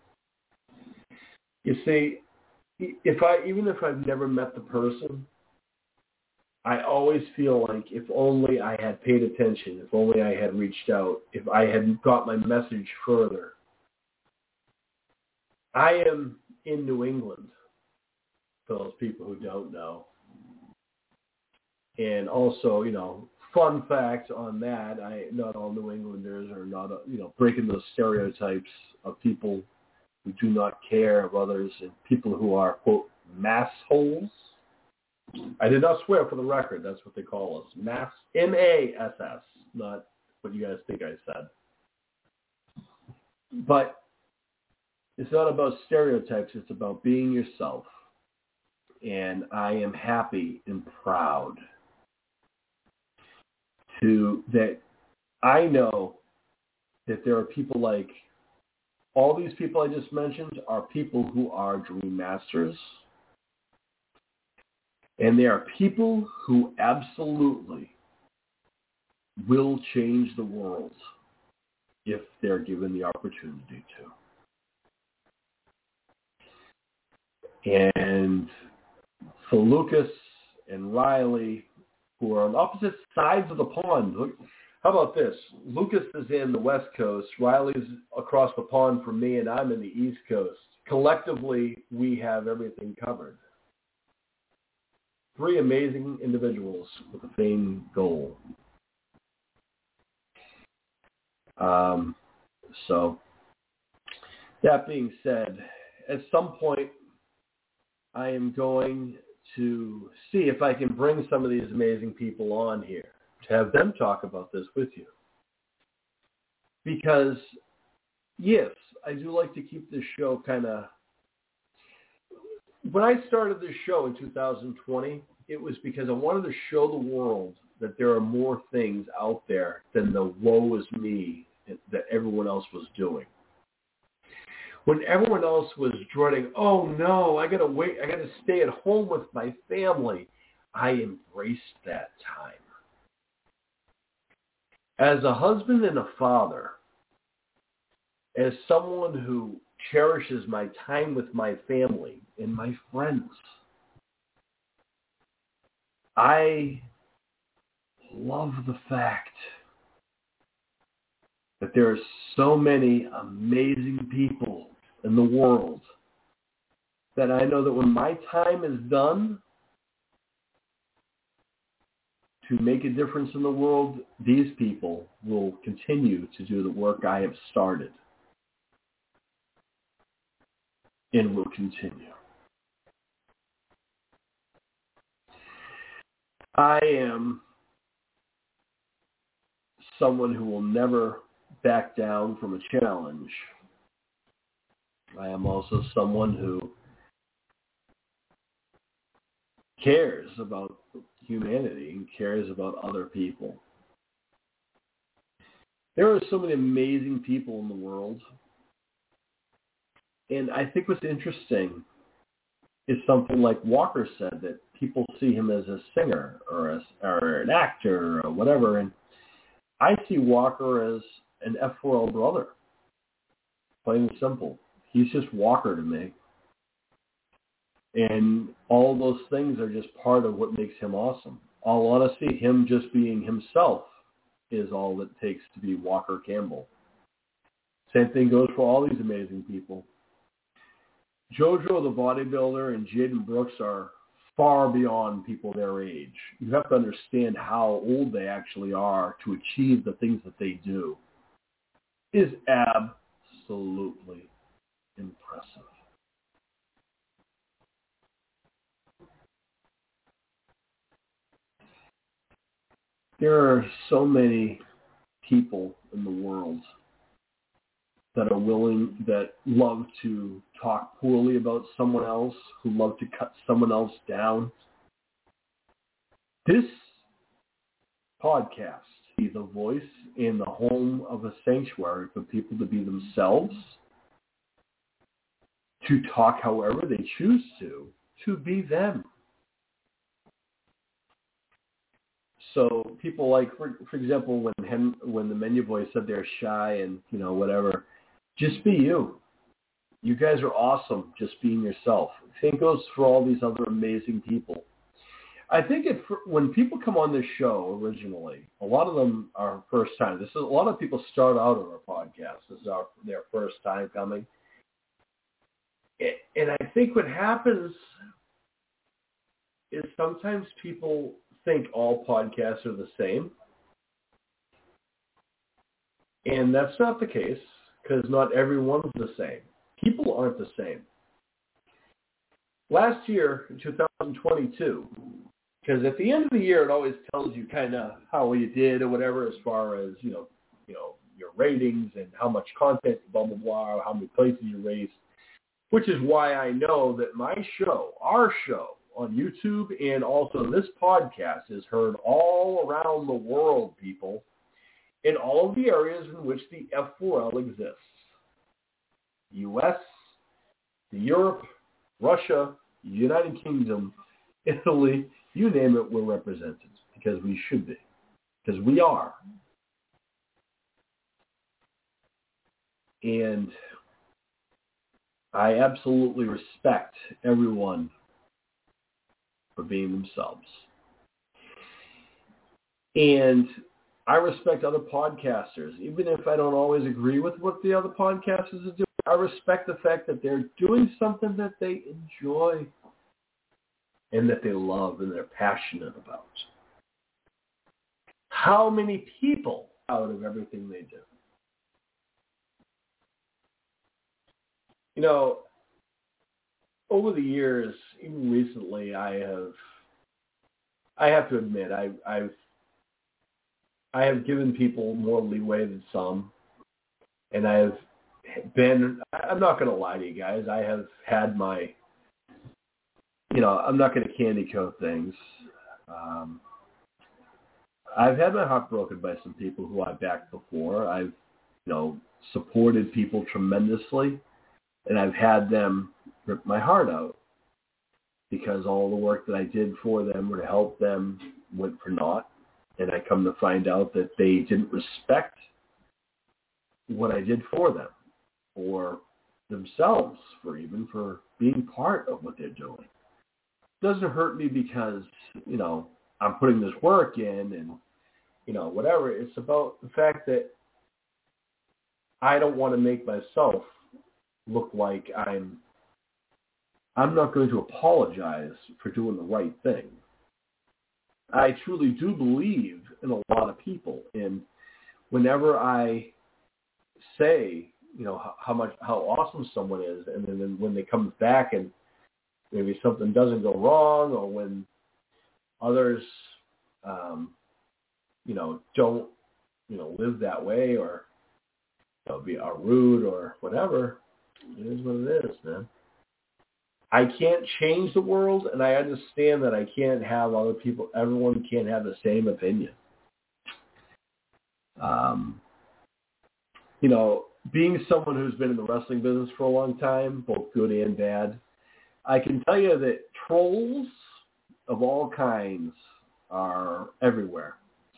Speaker 2: You see, even if I've never met the person, I always feel like if only I had paid attention, if only I had reached out, if I had got my message further. I am in New England, for those people who don't know. And also, fun fact on that, not all New Englanders are not, breaking those stereotypes of people who do not care of others and people who are, quote, massholes. I did not swear, for the record. That's what they call us. Mass, M-A-S-S, not what you guys think I said. But it's not about stereotypes. It's about being yourself. And I am happy and proud that I know that there are people like all these people I just mentioned are people who are dream masters. And they are people who absolutely will change the world if they're given the opportunity to. And for Lucas and Riley, who are on opposite sides of the pond, how about this? Lucas is in the West Coast, Riley's across the pond from me, and I'm in the East Coast. Collectively, we have everything covered. 3 amazing individuals with the same goal. So, that being said, at some point, I am going to see if I can bring some of these amazing people on here to have them talk about this with you. Because, yes, I do like to keep this show kind of... When I started this show in 2020, it was because I wanted to show the world that there are more things out there than the woe is me that everyone else was doing. When everyone else was dreading, oh no, I got to stay at home with my family, I embraced that time. As a husband and a father, as someone who cherishes my time with my family and my friends, I love the fact that there are so many amazing people in the world that I know that when my time is done to make a difference in the world, these people will continue to do the work I have started and will continue. I am someone who will never back down from a challenge. I am also someone who cares about humanity and cares about other people. There are so many amazing people in the world. And I think what's interesting is something like Walker said, that people see him as a singer or an actor or whatever. And I see Walker as an F4L brother. Plain and simple. He's just Walker to me. And all those things are just part of what makes him awesome. All honesty, him just being himself is all it takes to be Walker Campbell. Same thing goes for all these amazing people. JoJo the bodybuilder and Jaden Brooks are far beyond people their age. You have to understand how old they actually are to achieve the things that they do. It is absolutely impressive. There are so many people in the world that are willing, that love to talk poorly about someone else, who love to cut someone else down. This podcast is the voice and the home of a sanctuary for people to be themselves, to talk however they choose to be them. So people like, for example, when the Menu Boy said they're shy and, whatever, Just be you. You guys are awesome just being yourself. Same goes for all these other amazing people. I think when people come on this show originally, a lot of them are first time. A lot of people start out on our podcast. This is their first time coming. And I think what happens is sometimes people think all podcasts are the same. And that's not the case, because not everyone's the same. People aren't the same. Last year, in 2022, because at the end of the year, it always tells you kind of how you did or whatever, as far as, you know, your ratings and how much content, blah, blah, blah, how many places you raised, which is why I know that my show, our show on YouTube and also this podcast is heard all around the world, people, in all of the areas in which the F4L exists. U.S., Europe, Russia, United Kingdom, Italy, you name it, we're represented because we should be, because we are. And I absolutely respect everyone for being themselves. And I respect other podcasters, even if I don't always agree with what the other podcasters are doing. I respect the fact that they're doing something that they enjoy and that they love and they're passionate about. How many people out of everything they do? You know, over the years, even recently, I have to admit, I have given people more leeway than some, and I'm not going to lie to you guys, I have had my, I'm not going to candy coat things. I've had my heart broken by some people who I backed before. I've, supported people tremendously, and I've had them rip my heart out because all the work that I did for them or to help them went for naught. And I come to find out that they didn't respect what I did for them or themselves for being part of what they're doing. It doesn't hurt me because, I'm putting this work in and, whatever. It's about the fact that I don't want to make myself look like I'm not going to apologize for doing the right thing. I truly do believe in a lot of people, and whenever I say, how awesome someone is, and then when they come back and maybe something doesn't go wrong, or when others, don't, live that way, or are rude or whatever, it is what it is, man. I can't change the world, and I understand that I can't have everyone can't have the same opinion. Being someone who's been in the wrestling business for a long time, both good and bad, I can tell you that trolls of all kinds are everywhere.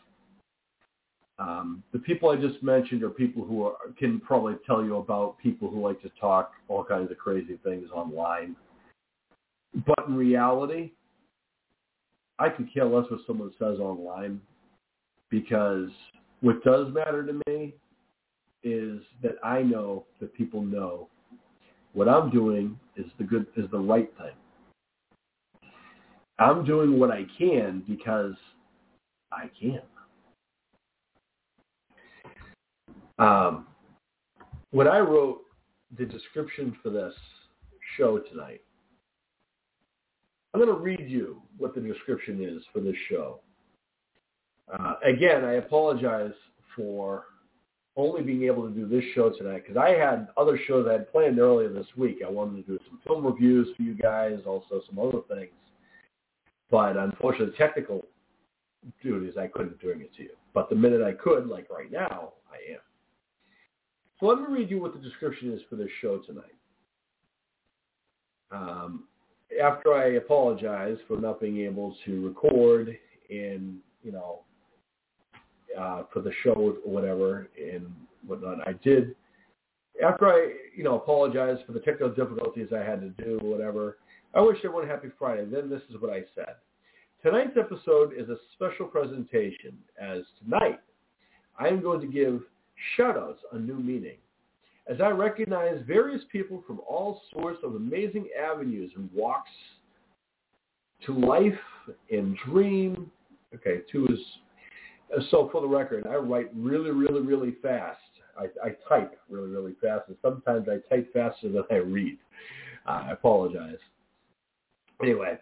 Speaker 2: The people I just mentioned are people who can probably tell you about people who like to talk all kinds of crazy things online. But in reality, I could care less what someone says online, because what does matter to me is that I know that people know what I'm doing is the right thing. I'm doing what I can because I can. When I wrote the description for this show tonight, I'm going to read you what the description is for this show. Again, I apologize for only being able to do this show tonight, because I had other shows I had planned earlier this week. I wanted to do some film reviews for you guys, also some other things. But unfortunately, technical duties, I couldn't bring it to you. But the minute I could, like right now, I am. So let me read you what the description is for this show tonight. After I apologize for not being able to record and, for the show or whatever and whatnot, I did After I, apologize for the technical difficulties I had to do, whatever, I wish everyone a happy Friday. Then this is what I said. Tonight's episode is a special presentation, as tonight I am going to give shout-outs on new meaning, as I recognize various people from all sorts of amazing avenues and walks to life and dream. Okay, two is, so for the record, I write really, really, really fast. I type really, really fast, and sometimes I type faster than I read. I apologize. Anyway,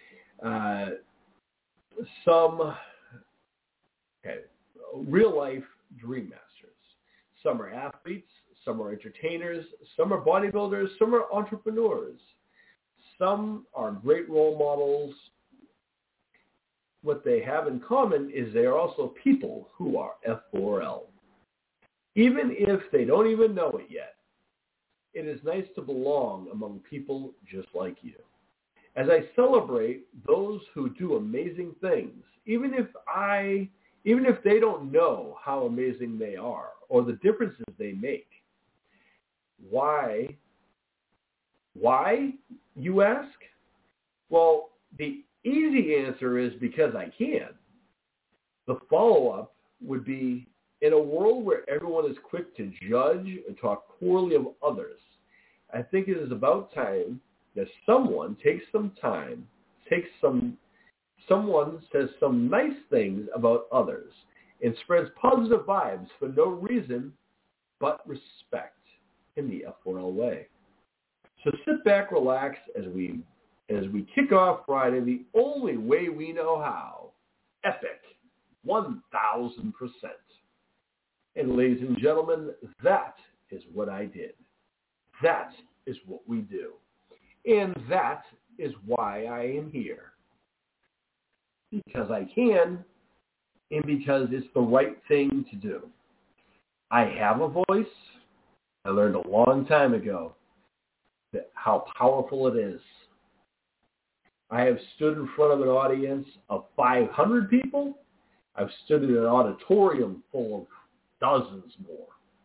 Speaker 2: real-life dream masters. Some are athletes, some are entertainers, some are bodybuilders, some are entrepreneurs. Some are great role models. What they have in common is they are also people who are F4L. Even if they don't even know it yet, it is nice to belong among people just like you. As I celebrate those who do amazing things, even if they don't know how amazing they are or the differences they make. Why, you ask? Well, the easy answer is because I can. The follow-up would be, in a world where everyone is quick to judge and talk poorly of others, I think it is about time that someone takes some time, someone says some nice things about others and spreads positive vibes for no reason but respect in the F4L way. So sit back, relax as we kick off Friday the only way we know how. Epic, 1,000%. And ladies and gentlemen, that is what I did. That is what we do. And that is why I am here. Because I can, and because it's the right thing to do. I have a voice. I learned a long time ago how powerful it is. I have stood in front of an audience of 500 people. I've stood in an auditorium full of dozens more.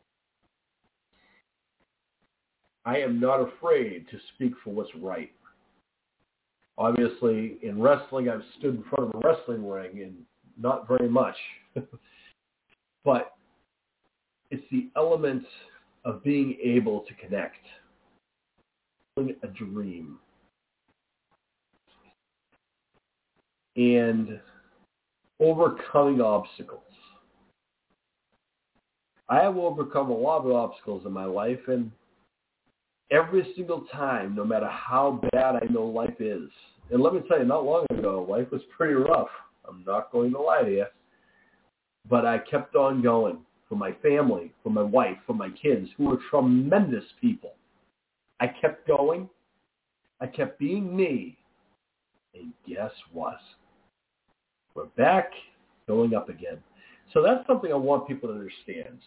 Speaker 2: I am not afraid to speak for what's right. Obviously, in wrestling, I've stood in front of a wrestling ring, and not very much. But it's the element of being able to connect, a dream, and overcoming obstacles. I have overcome a lot of obstacles in my life, and every single time, no matter how bad I know life is, and let me tell you, not long ago, life was pretty rough. I'm not going to lie to you. But I kept on going for my family, for my wife, for my kids, who were tremendous people. I kept going. I kept being me. And guess what? We're back, going up again. So that's something I want people to understand.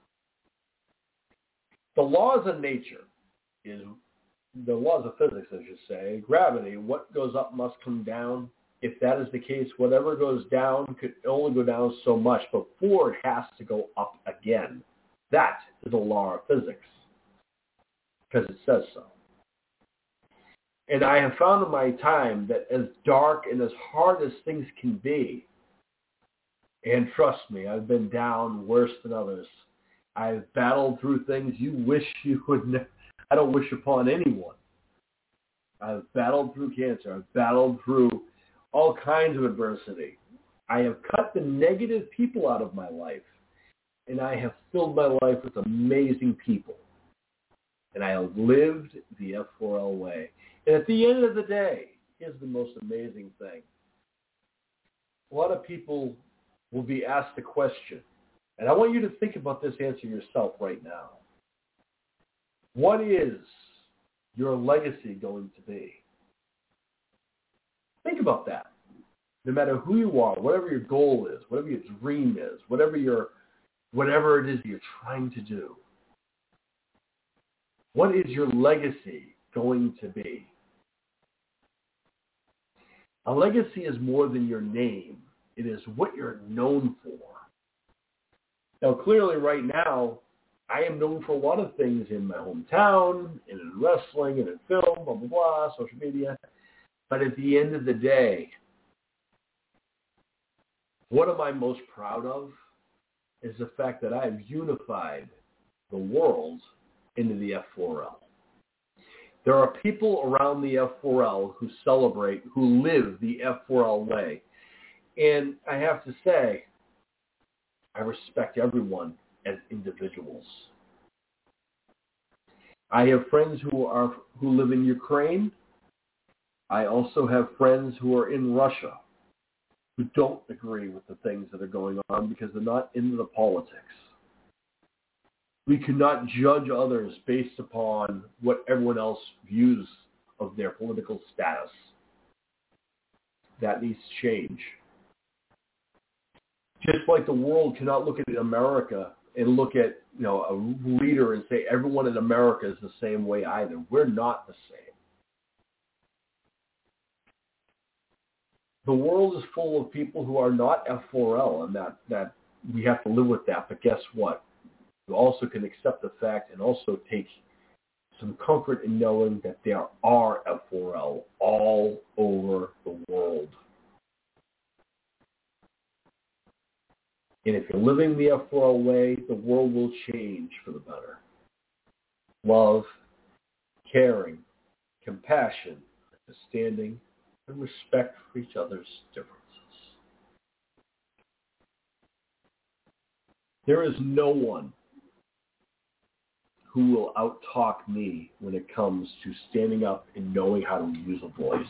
Speaker 2: The laws of nature is the laws of physics, I should say. Gravity, what goes up must come down. If that is the case, whatever goes down could only go down so much before it has to go up again. That is a law of physics, because it says so. And I have found in my time that as dark and as hard as things can be, and trust me, I've been down worse than others. I've battled through things you wish you would I don't wish upon anyone. I've battled through cancer. I've battled through all kinds of adversity. I have cut the negative people out of my life, and I have filled my life with amazing people. And I have lived the F4L way. And at the end of the day, here's the most amazing thing. A lot of people will be asked a question, and I want you to think about this answer yourself right now. What is your legacy going to be? Think about that. No matter who you are, whatever your goal is, whatever your dream is, whatever it is you're trying to do, what is your legacy going to be? A legacy is more than your name. It is what you're known for. Now, clearly right now, I am known for a lot of things in my hometown, and in wrestling, and in film, blah, blah, blah, social media. But at the end of the day, what am I most proud of is the fact that I have unified the world into the F4L. There are people around the F4L who celebrate, who live the F4L way. And I have to say, I respect everyone as individuals. I have friends who live in Ukraine. I also have friends who are in Russia who don't agree with the things that are going on because they're not into the politics. We cannot judge others based upon what everyone else views of their political status. That needs to change. Just like the world cannot look at America and look at, a leader and say everyone in America is the same way either. We're not the same. The world is full of people who are not F4L, and that we have to live with that. But guess what? You also can accept the fact and also take some comfort in knowing that there are F4L all over the world. And if you're living the F4L way, the world will change for the better. Love, caring, compassion, understanding, and respect for each other's differences. There is no one who will out-talk me when it comes to standing up and knowing how to use a voice.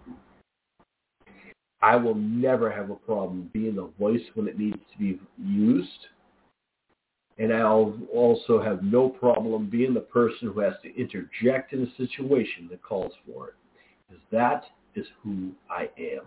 Speaker 2: I will never have a problem being the voice when it needs to be used. And I'll also have no problem being the person who has to interject in a situation that calls for it. Because that is who I am.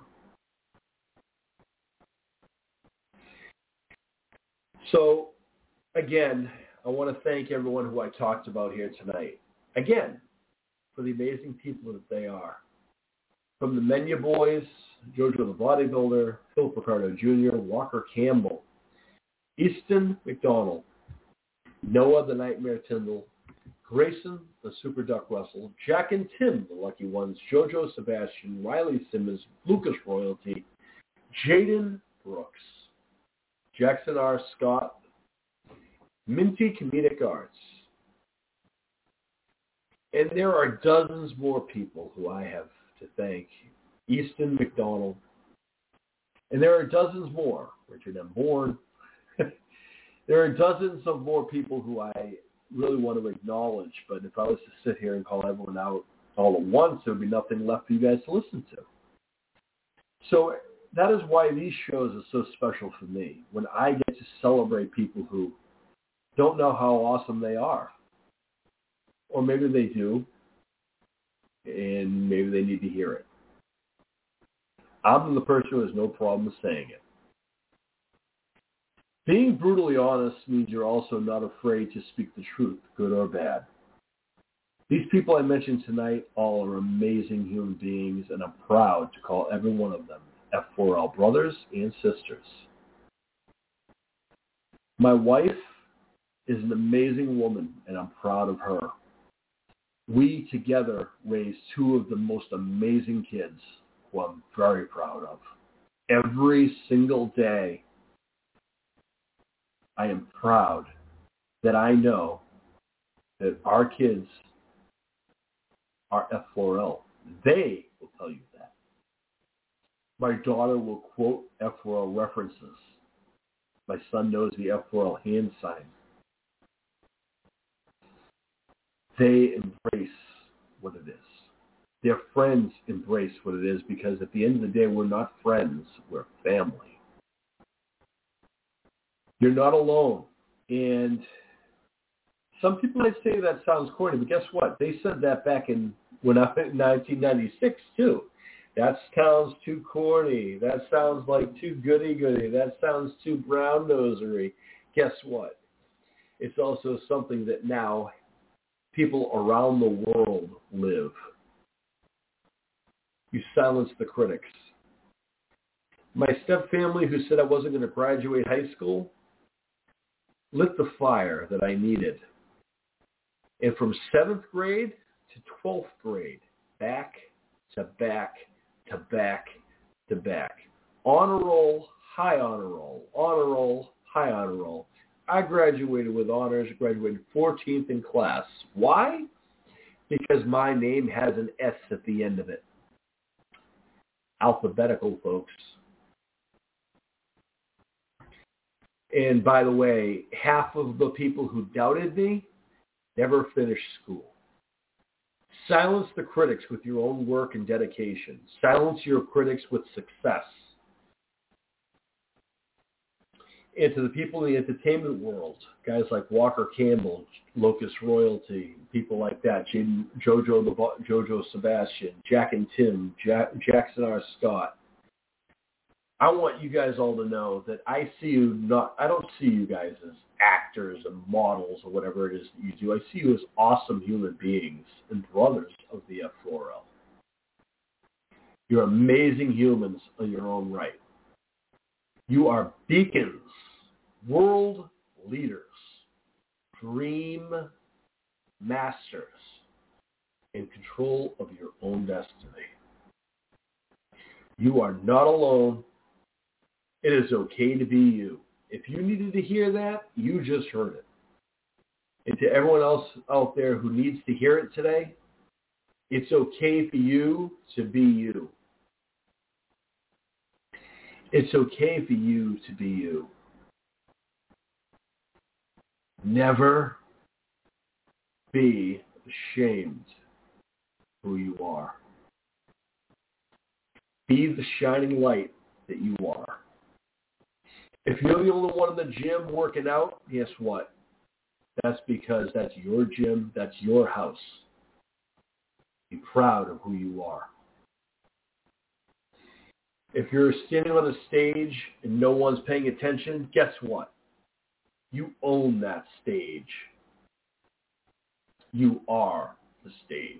Speaker 2: So, again, I want to thank everyone who I talked about here tonight. Again, for the amazing people that they are. From the Menu Boys, Jojo the Bodybuilder, Phil Picardo Jr., Walker Campbell, Easton McDonald, Noah the Nightmare Tyndall, Grayson the Super Duck Russell, Jack and Tim the Lucky Ones, Jojo Sebastian, Riley Simmons, Lucas Royalty, Jaden Brooks, Jackson R. Scott, Minty Comedic Arts. And there are dozens more people who I have to thank. Easton McDonald. And there are dozens more. Richard M. Bourne. There are dozens of more people who I really want to acknowledge. But if I was to sit here and call everyone out all at once, there would be nothing left for you guys to listen to. So that is why these shows are so special for me. When I get to celebrate people who don't know how awesome they are. Or maybe they do, and maybe they need to hear it. I'm the person who has no problem saying it. Being brutally honest means you're also not afraid to speak the truth, good or bad. These people I mentioned tonight all are amazing human beings, and I'm proud to call every one of them F4L brothers and sisters. My wife is an amazing woman, and I'm proud of her. We together raised two of the most amazing kids who I'm very proud of. Every single day, I am proud that I know that our kids are F4L. They will tell you that. My daughter will quote F4L references. My son knows the F4L hand sign. They embrace what it is. Their friends embrace what it is because at the end of the day, we're not friends, we're family. You're not alone. And some people might say that sounds corny, but guess what? They said that back in 1996 too. That sounds too corny. That sounds like too goody-goody. That sounds too brown-nosery. Guess what? It's also something that now people around the world live. You silence the critics. My stepfamily who said I wasn't going to graduate high school, lit the fire that I needed. And from 7th grade to 12th grade, back to back to back to back. Honor roll, high honor roll, honor roll, high honor roll. I graduated with honors, graduated 14th in class. Why? Because my name has an S at the end of it. Alphabetical, folks. And by the way, half of the people who doubted me never finished school. Silence the critics with your own work and dedication. Silence your critics with success. And to the people in the entertainment world, guys like Walker Campbell, Locust Royalty, people like that, Jojo Sebastian, Jack and Tim, Jackson R. Scott. I want you guys all to know that I don't see you guys as actors and models or whatever it is that you do. I see you as awesome human beings and brothers of the F4L. You're amazing humans in your own right. You are beacons, world leaders, dream masters in control of your own destiny. You are not alone. It is okay to be you. If you needed to hear that, you just heard it. And to everyone else out there who needs to hear it today, it's okay for you to be you. It's okay for you to be you. Never be ashamed who you are. Be the shining light that you are. If you're the only one in the gym working out, guess what? That's because that's your gym, that's your house. Be proud of who you are. If you're standing on a stage and no one's paying attention, guess what? You own that stage. You are the stage.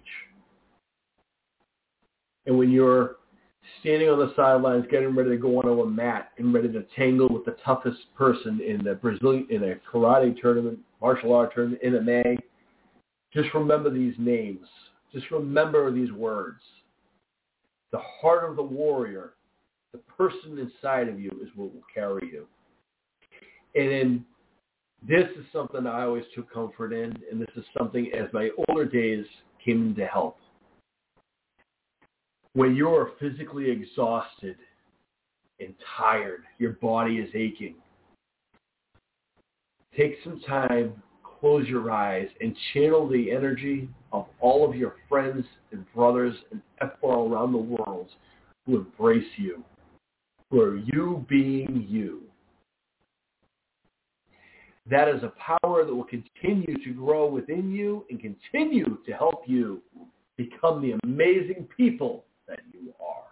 Speaker 2: And when you're standing on the sidelines, getting ready to go on a mat and ready to tangle with the toughest person in a karate tournament, martial art tournament, MMA, just remember these names. Just remember these words. The heart of the warrior, the person inside of you, is what will carry you. And then this is something I always took comfort in, and this is something as my older days came into help. When you're physically exhausted and tired, your body is aching, take some time, close your eyes, and channel the energy of all of your friends and brothers and F4 around the world who embrace you, who are you being you. That is a power that will continue to grow within you and continue to help you become the amazing people that you are.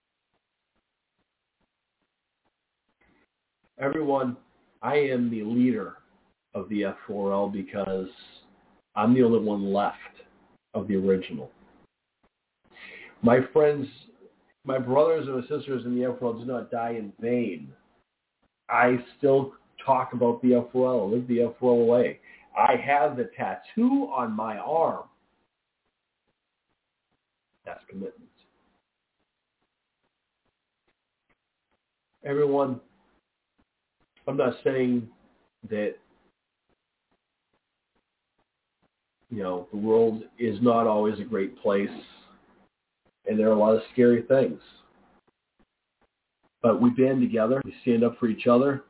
Speaker 2: Everyone, I am the leader of the F4L because I'm the only one left of the original. My friends, my brothers and sisters in the F4L did not die in vain. I still talk about the F4L, live the F4L way. I have the tattoo on my arm. That's commitment. Everyone, I'm not saying that, the world is not always a great place, and there are a lot of scary things. But we band together, we stand up for each other,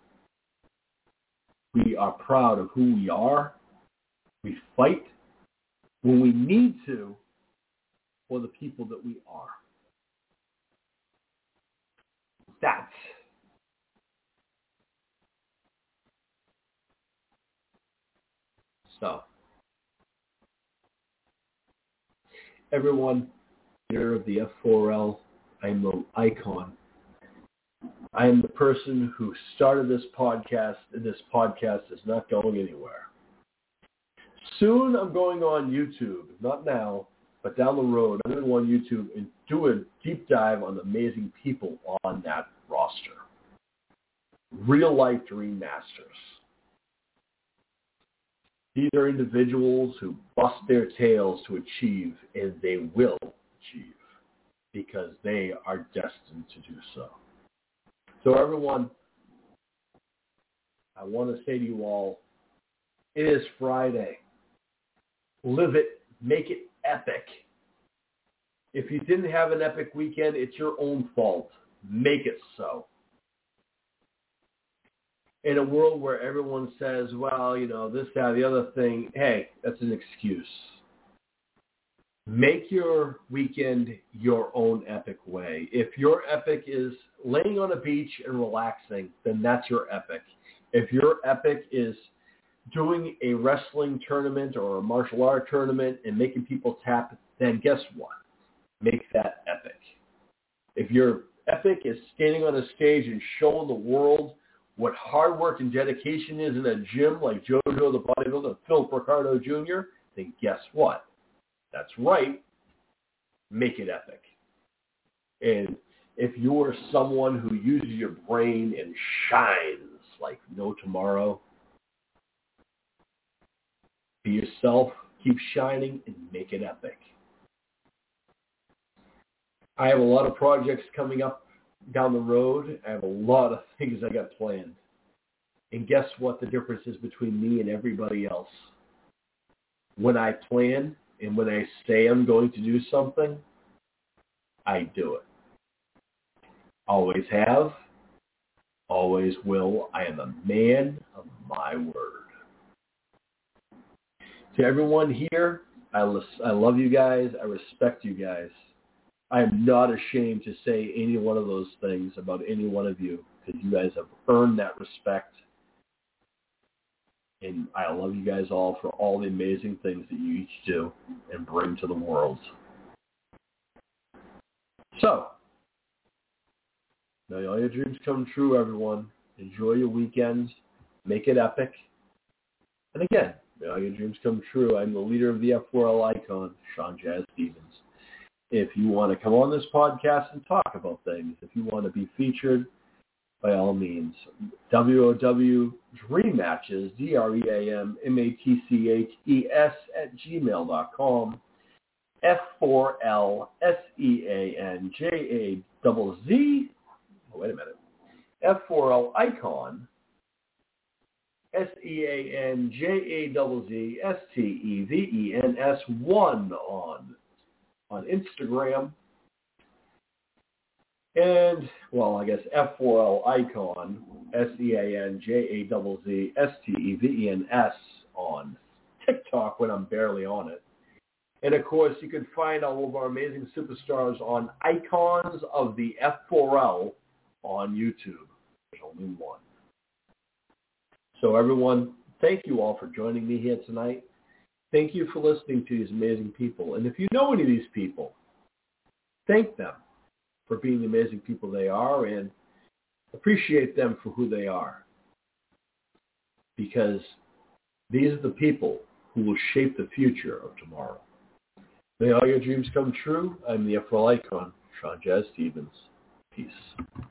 Speaker 2: we are proud of who we are, we fight when we need to for the people that we are. That's so. Everyone, leader of the F4L, I'm the icon. I am the person who started this podcast, and this podcast is not going anywhere. Soon I'm going on YouTube, not now, but down the road, I'm going to go on YouTube and do a deep dive on the amazing people on that roster. Real life dream masters. These are individuals who bust their tails to achieve, and they will achieve because they are destined to do so. So everyone, I want to say to you all, it is Friday. Live it. Make it epic. If you didn't have an epic weekend, it's your own fault. Make it so. In a world where everyone says, well, this, that, the other thing, hey, that's an excuse. Make your weekend your own epic way. If your epic is laying on a beach and relaxing, then that's your epic. If your epic is doing a wrestling tournament or a martial art tournament and making people tap, then guess what? Make that epic. If your epic is standing on a stage and showing the world what hard work and dedication is in a gym like JoJo the Bodybuilder, Phil Ricardo Jr., then guess what? That's right. Make it epic. And if you're someone who uses your brain and shines like no tomorrow, be yourself, keep shining, and make it epic. I have a lot of projects coming up down the road. I have a lot of things I got planned. And guess what the difference is between me and everybody else? When I plan and when I say I'm going to do something, I do it. Always have, always will. I am a man of my word. To everyone here, I love you guys. I respect you guys. I am not ashamed to say any one of those things about any one of you because you guys have earned that respect. And I love you guys all for all the amazing things that you each do and bring to the world. So, may all your dreams come true, everyone. Enjoy your weekends. Make it epic. And again, may all your dreams come true. I'm the leader of the F4L icon, Sean Jazz Stevens. If you want to come on this podcast and talk about things, if you want to be featured, by all means, WOW Dream Matches, DREAMMATCHES @gmail.com, F4L SEANJAZZ, wait a minute, F4L icon, SEANJAZZSTEVENS1 on Instagram. And, well, I guess F4L icon, SEANJAZZSTEVENS on TikTok when I'm barely on it. And, of course, you can find all of our amazing superstars on Icons of the F4L on YouTube. There's only one. So, everyone, thank you all for joining me here tonight. Thank you for listening to these amazing people. And if you know any of these people, thank them for being the amazing people they are and appreciate them for who they are. Because these are the people who will shape the future of tomorrow. May all your dreams come true. I'm the F4L icon, Sean Jazz Stevens. Peace.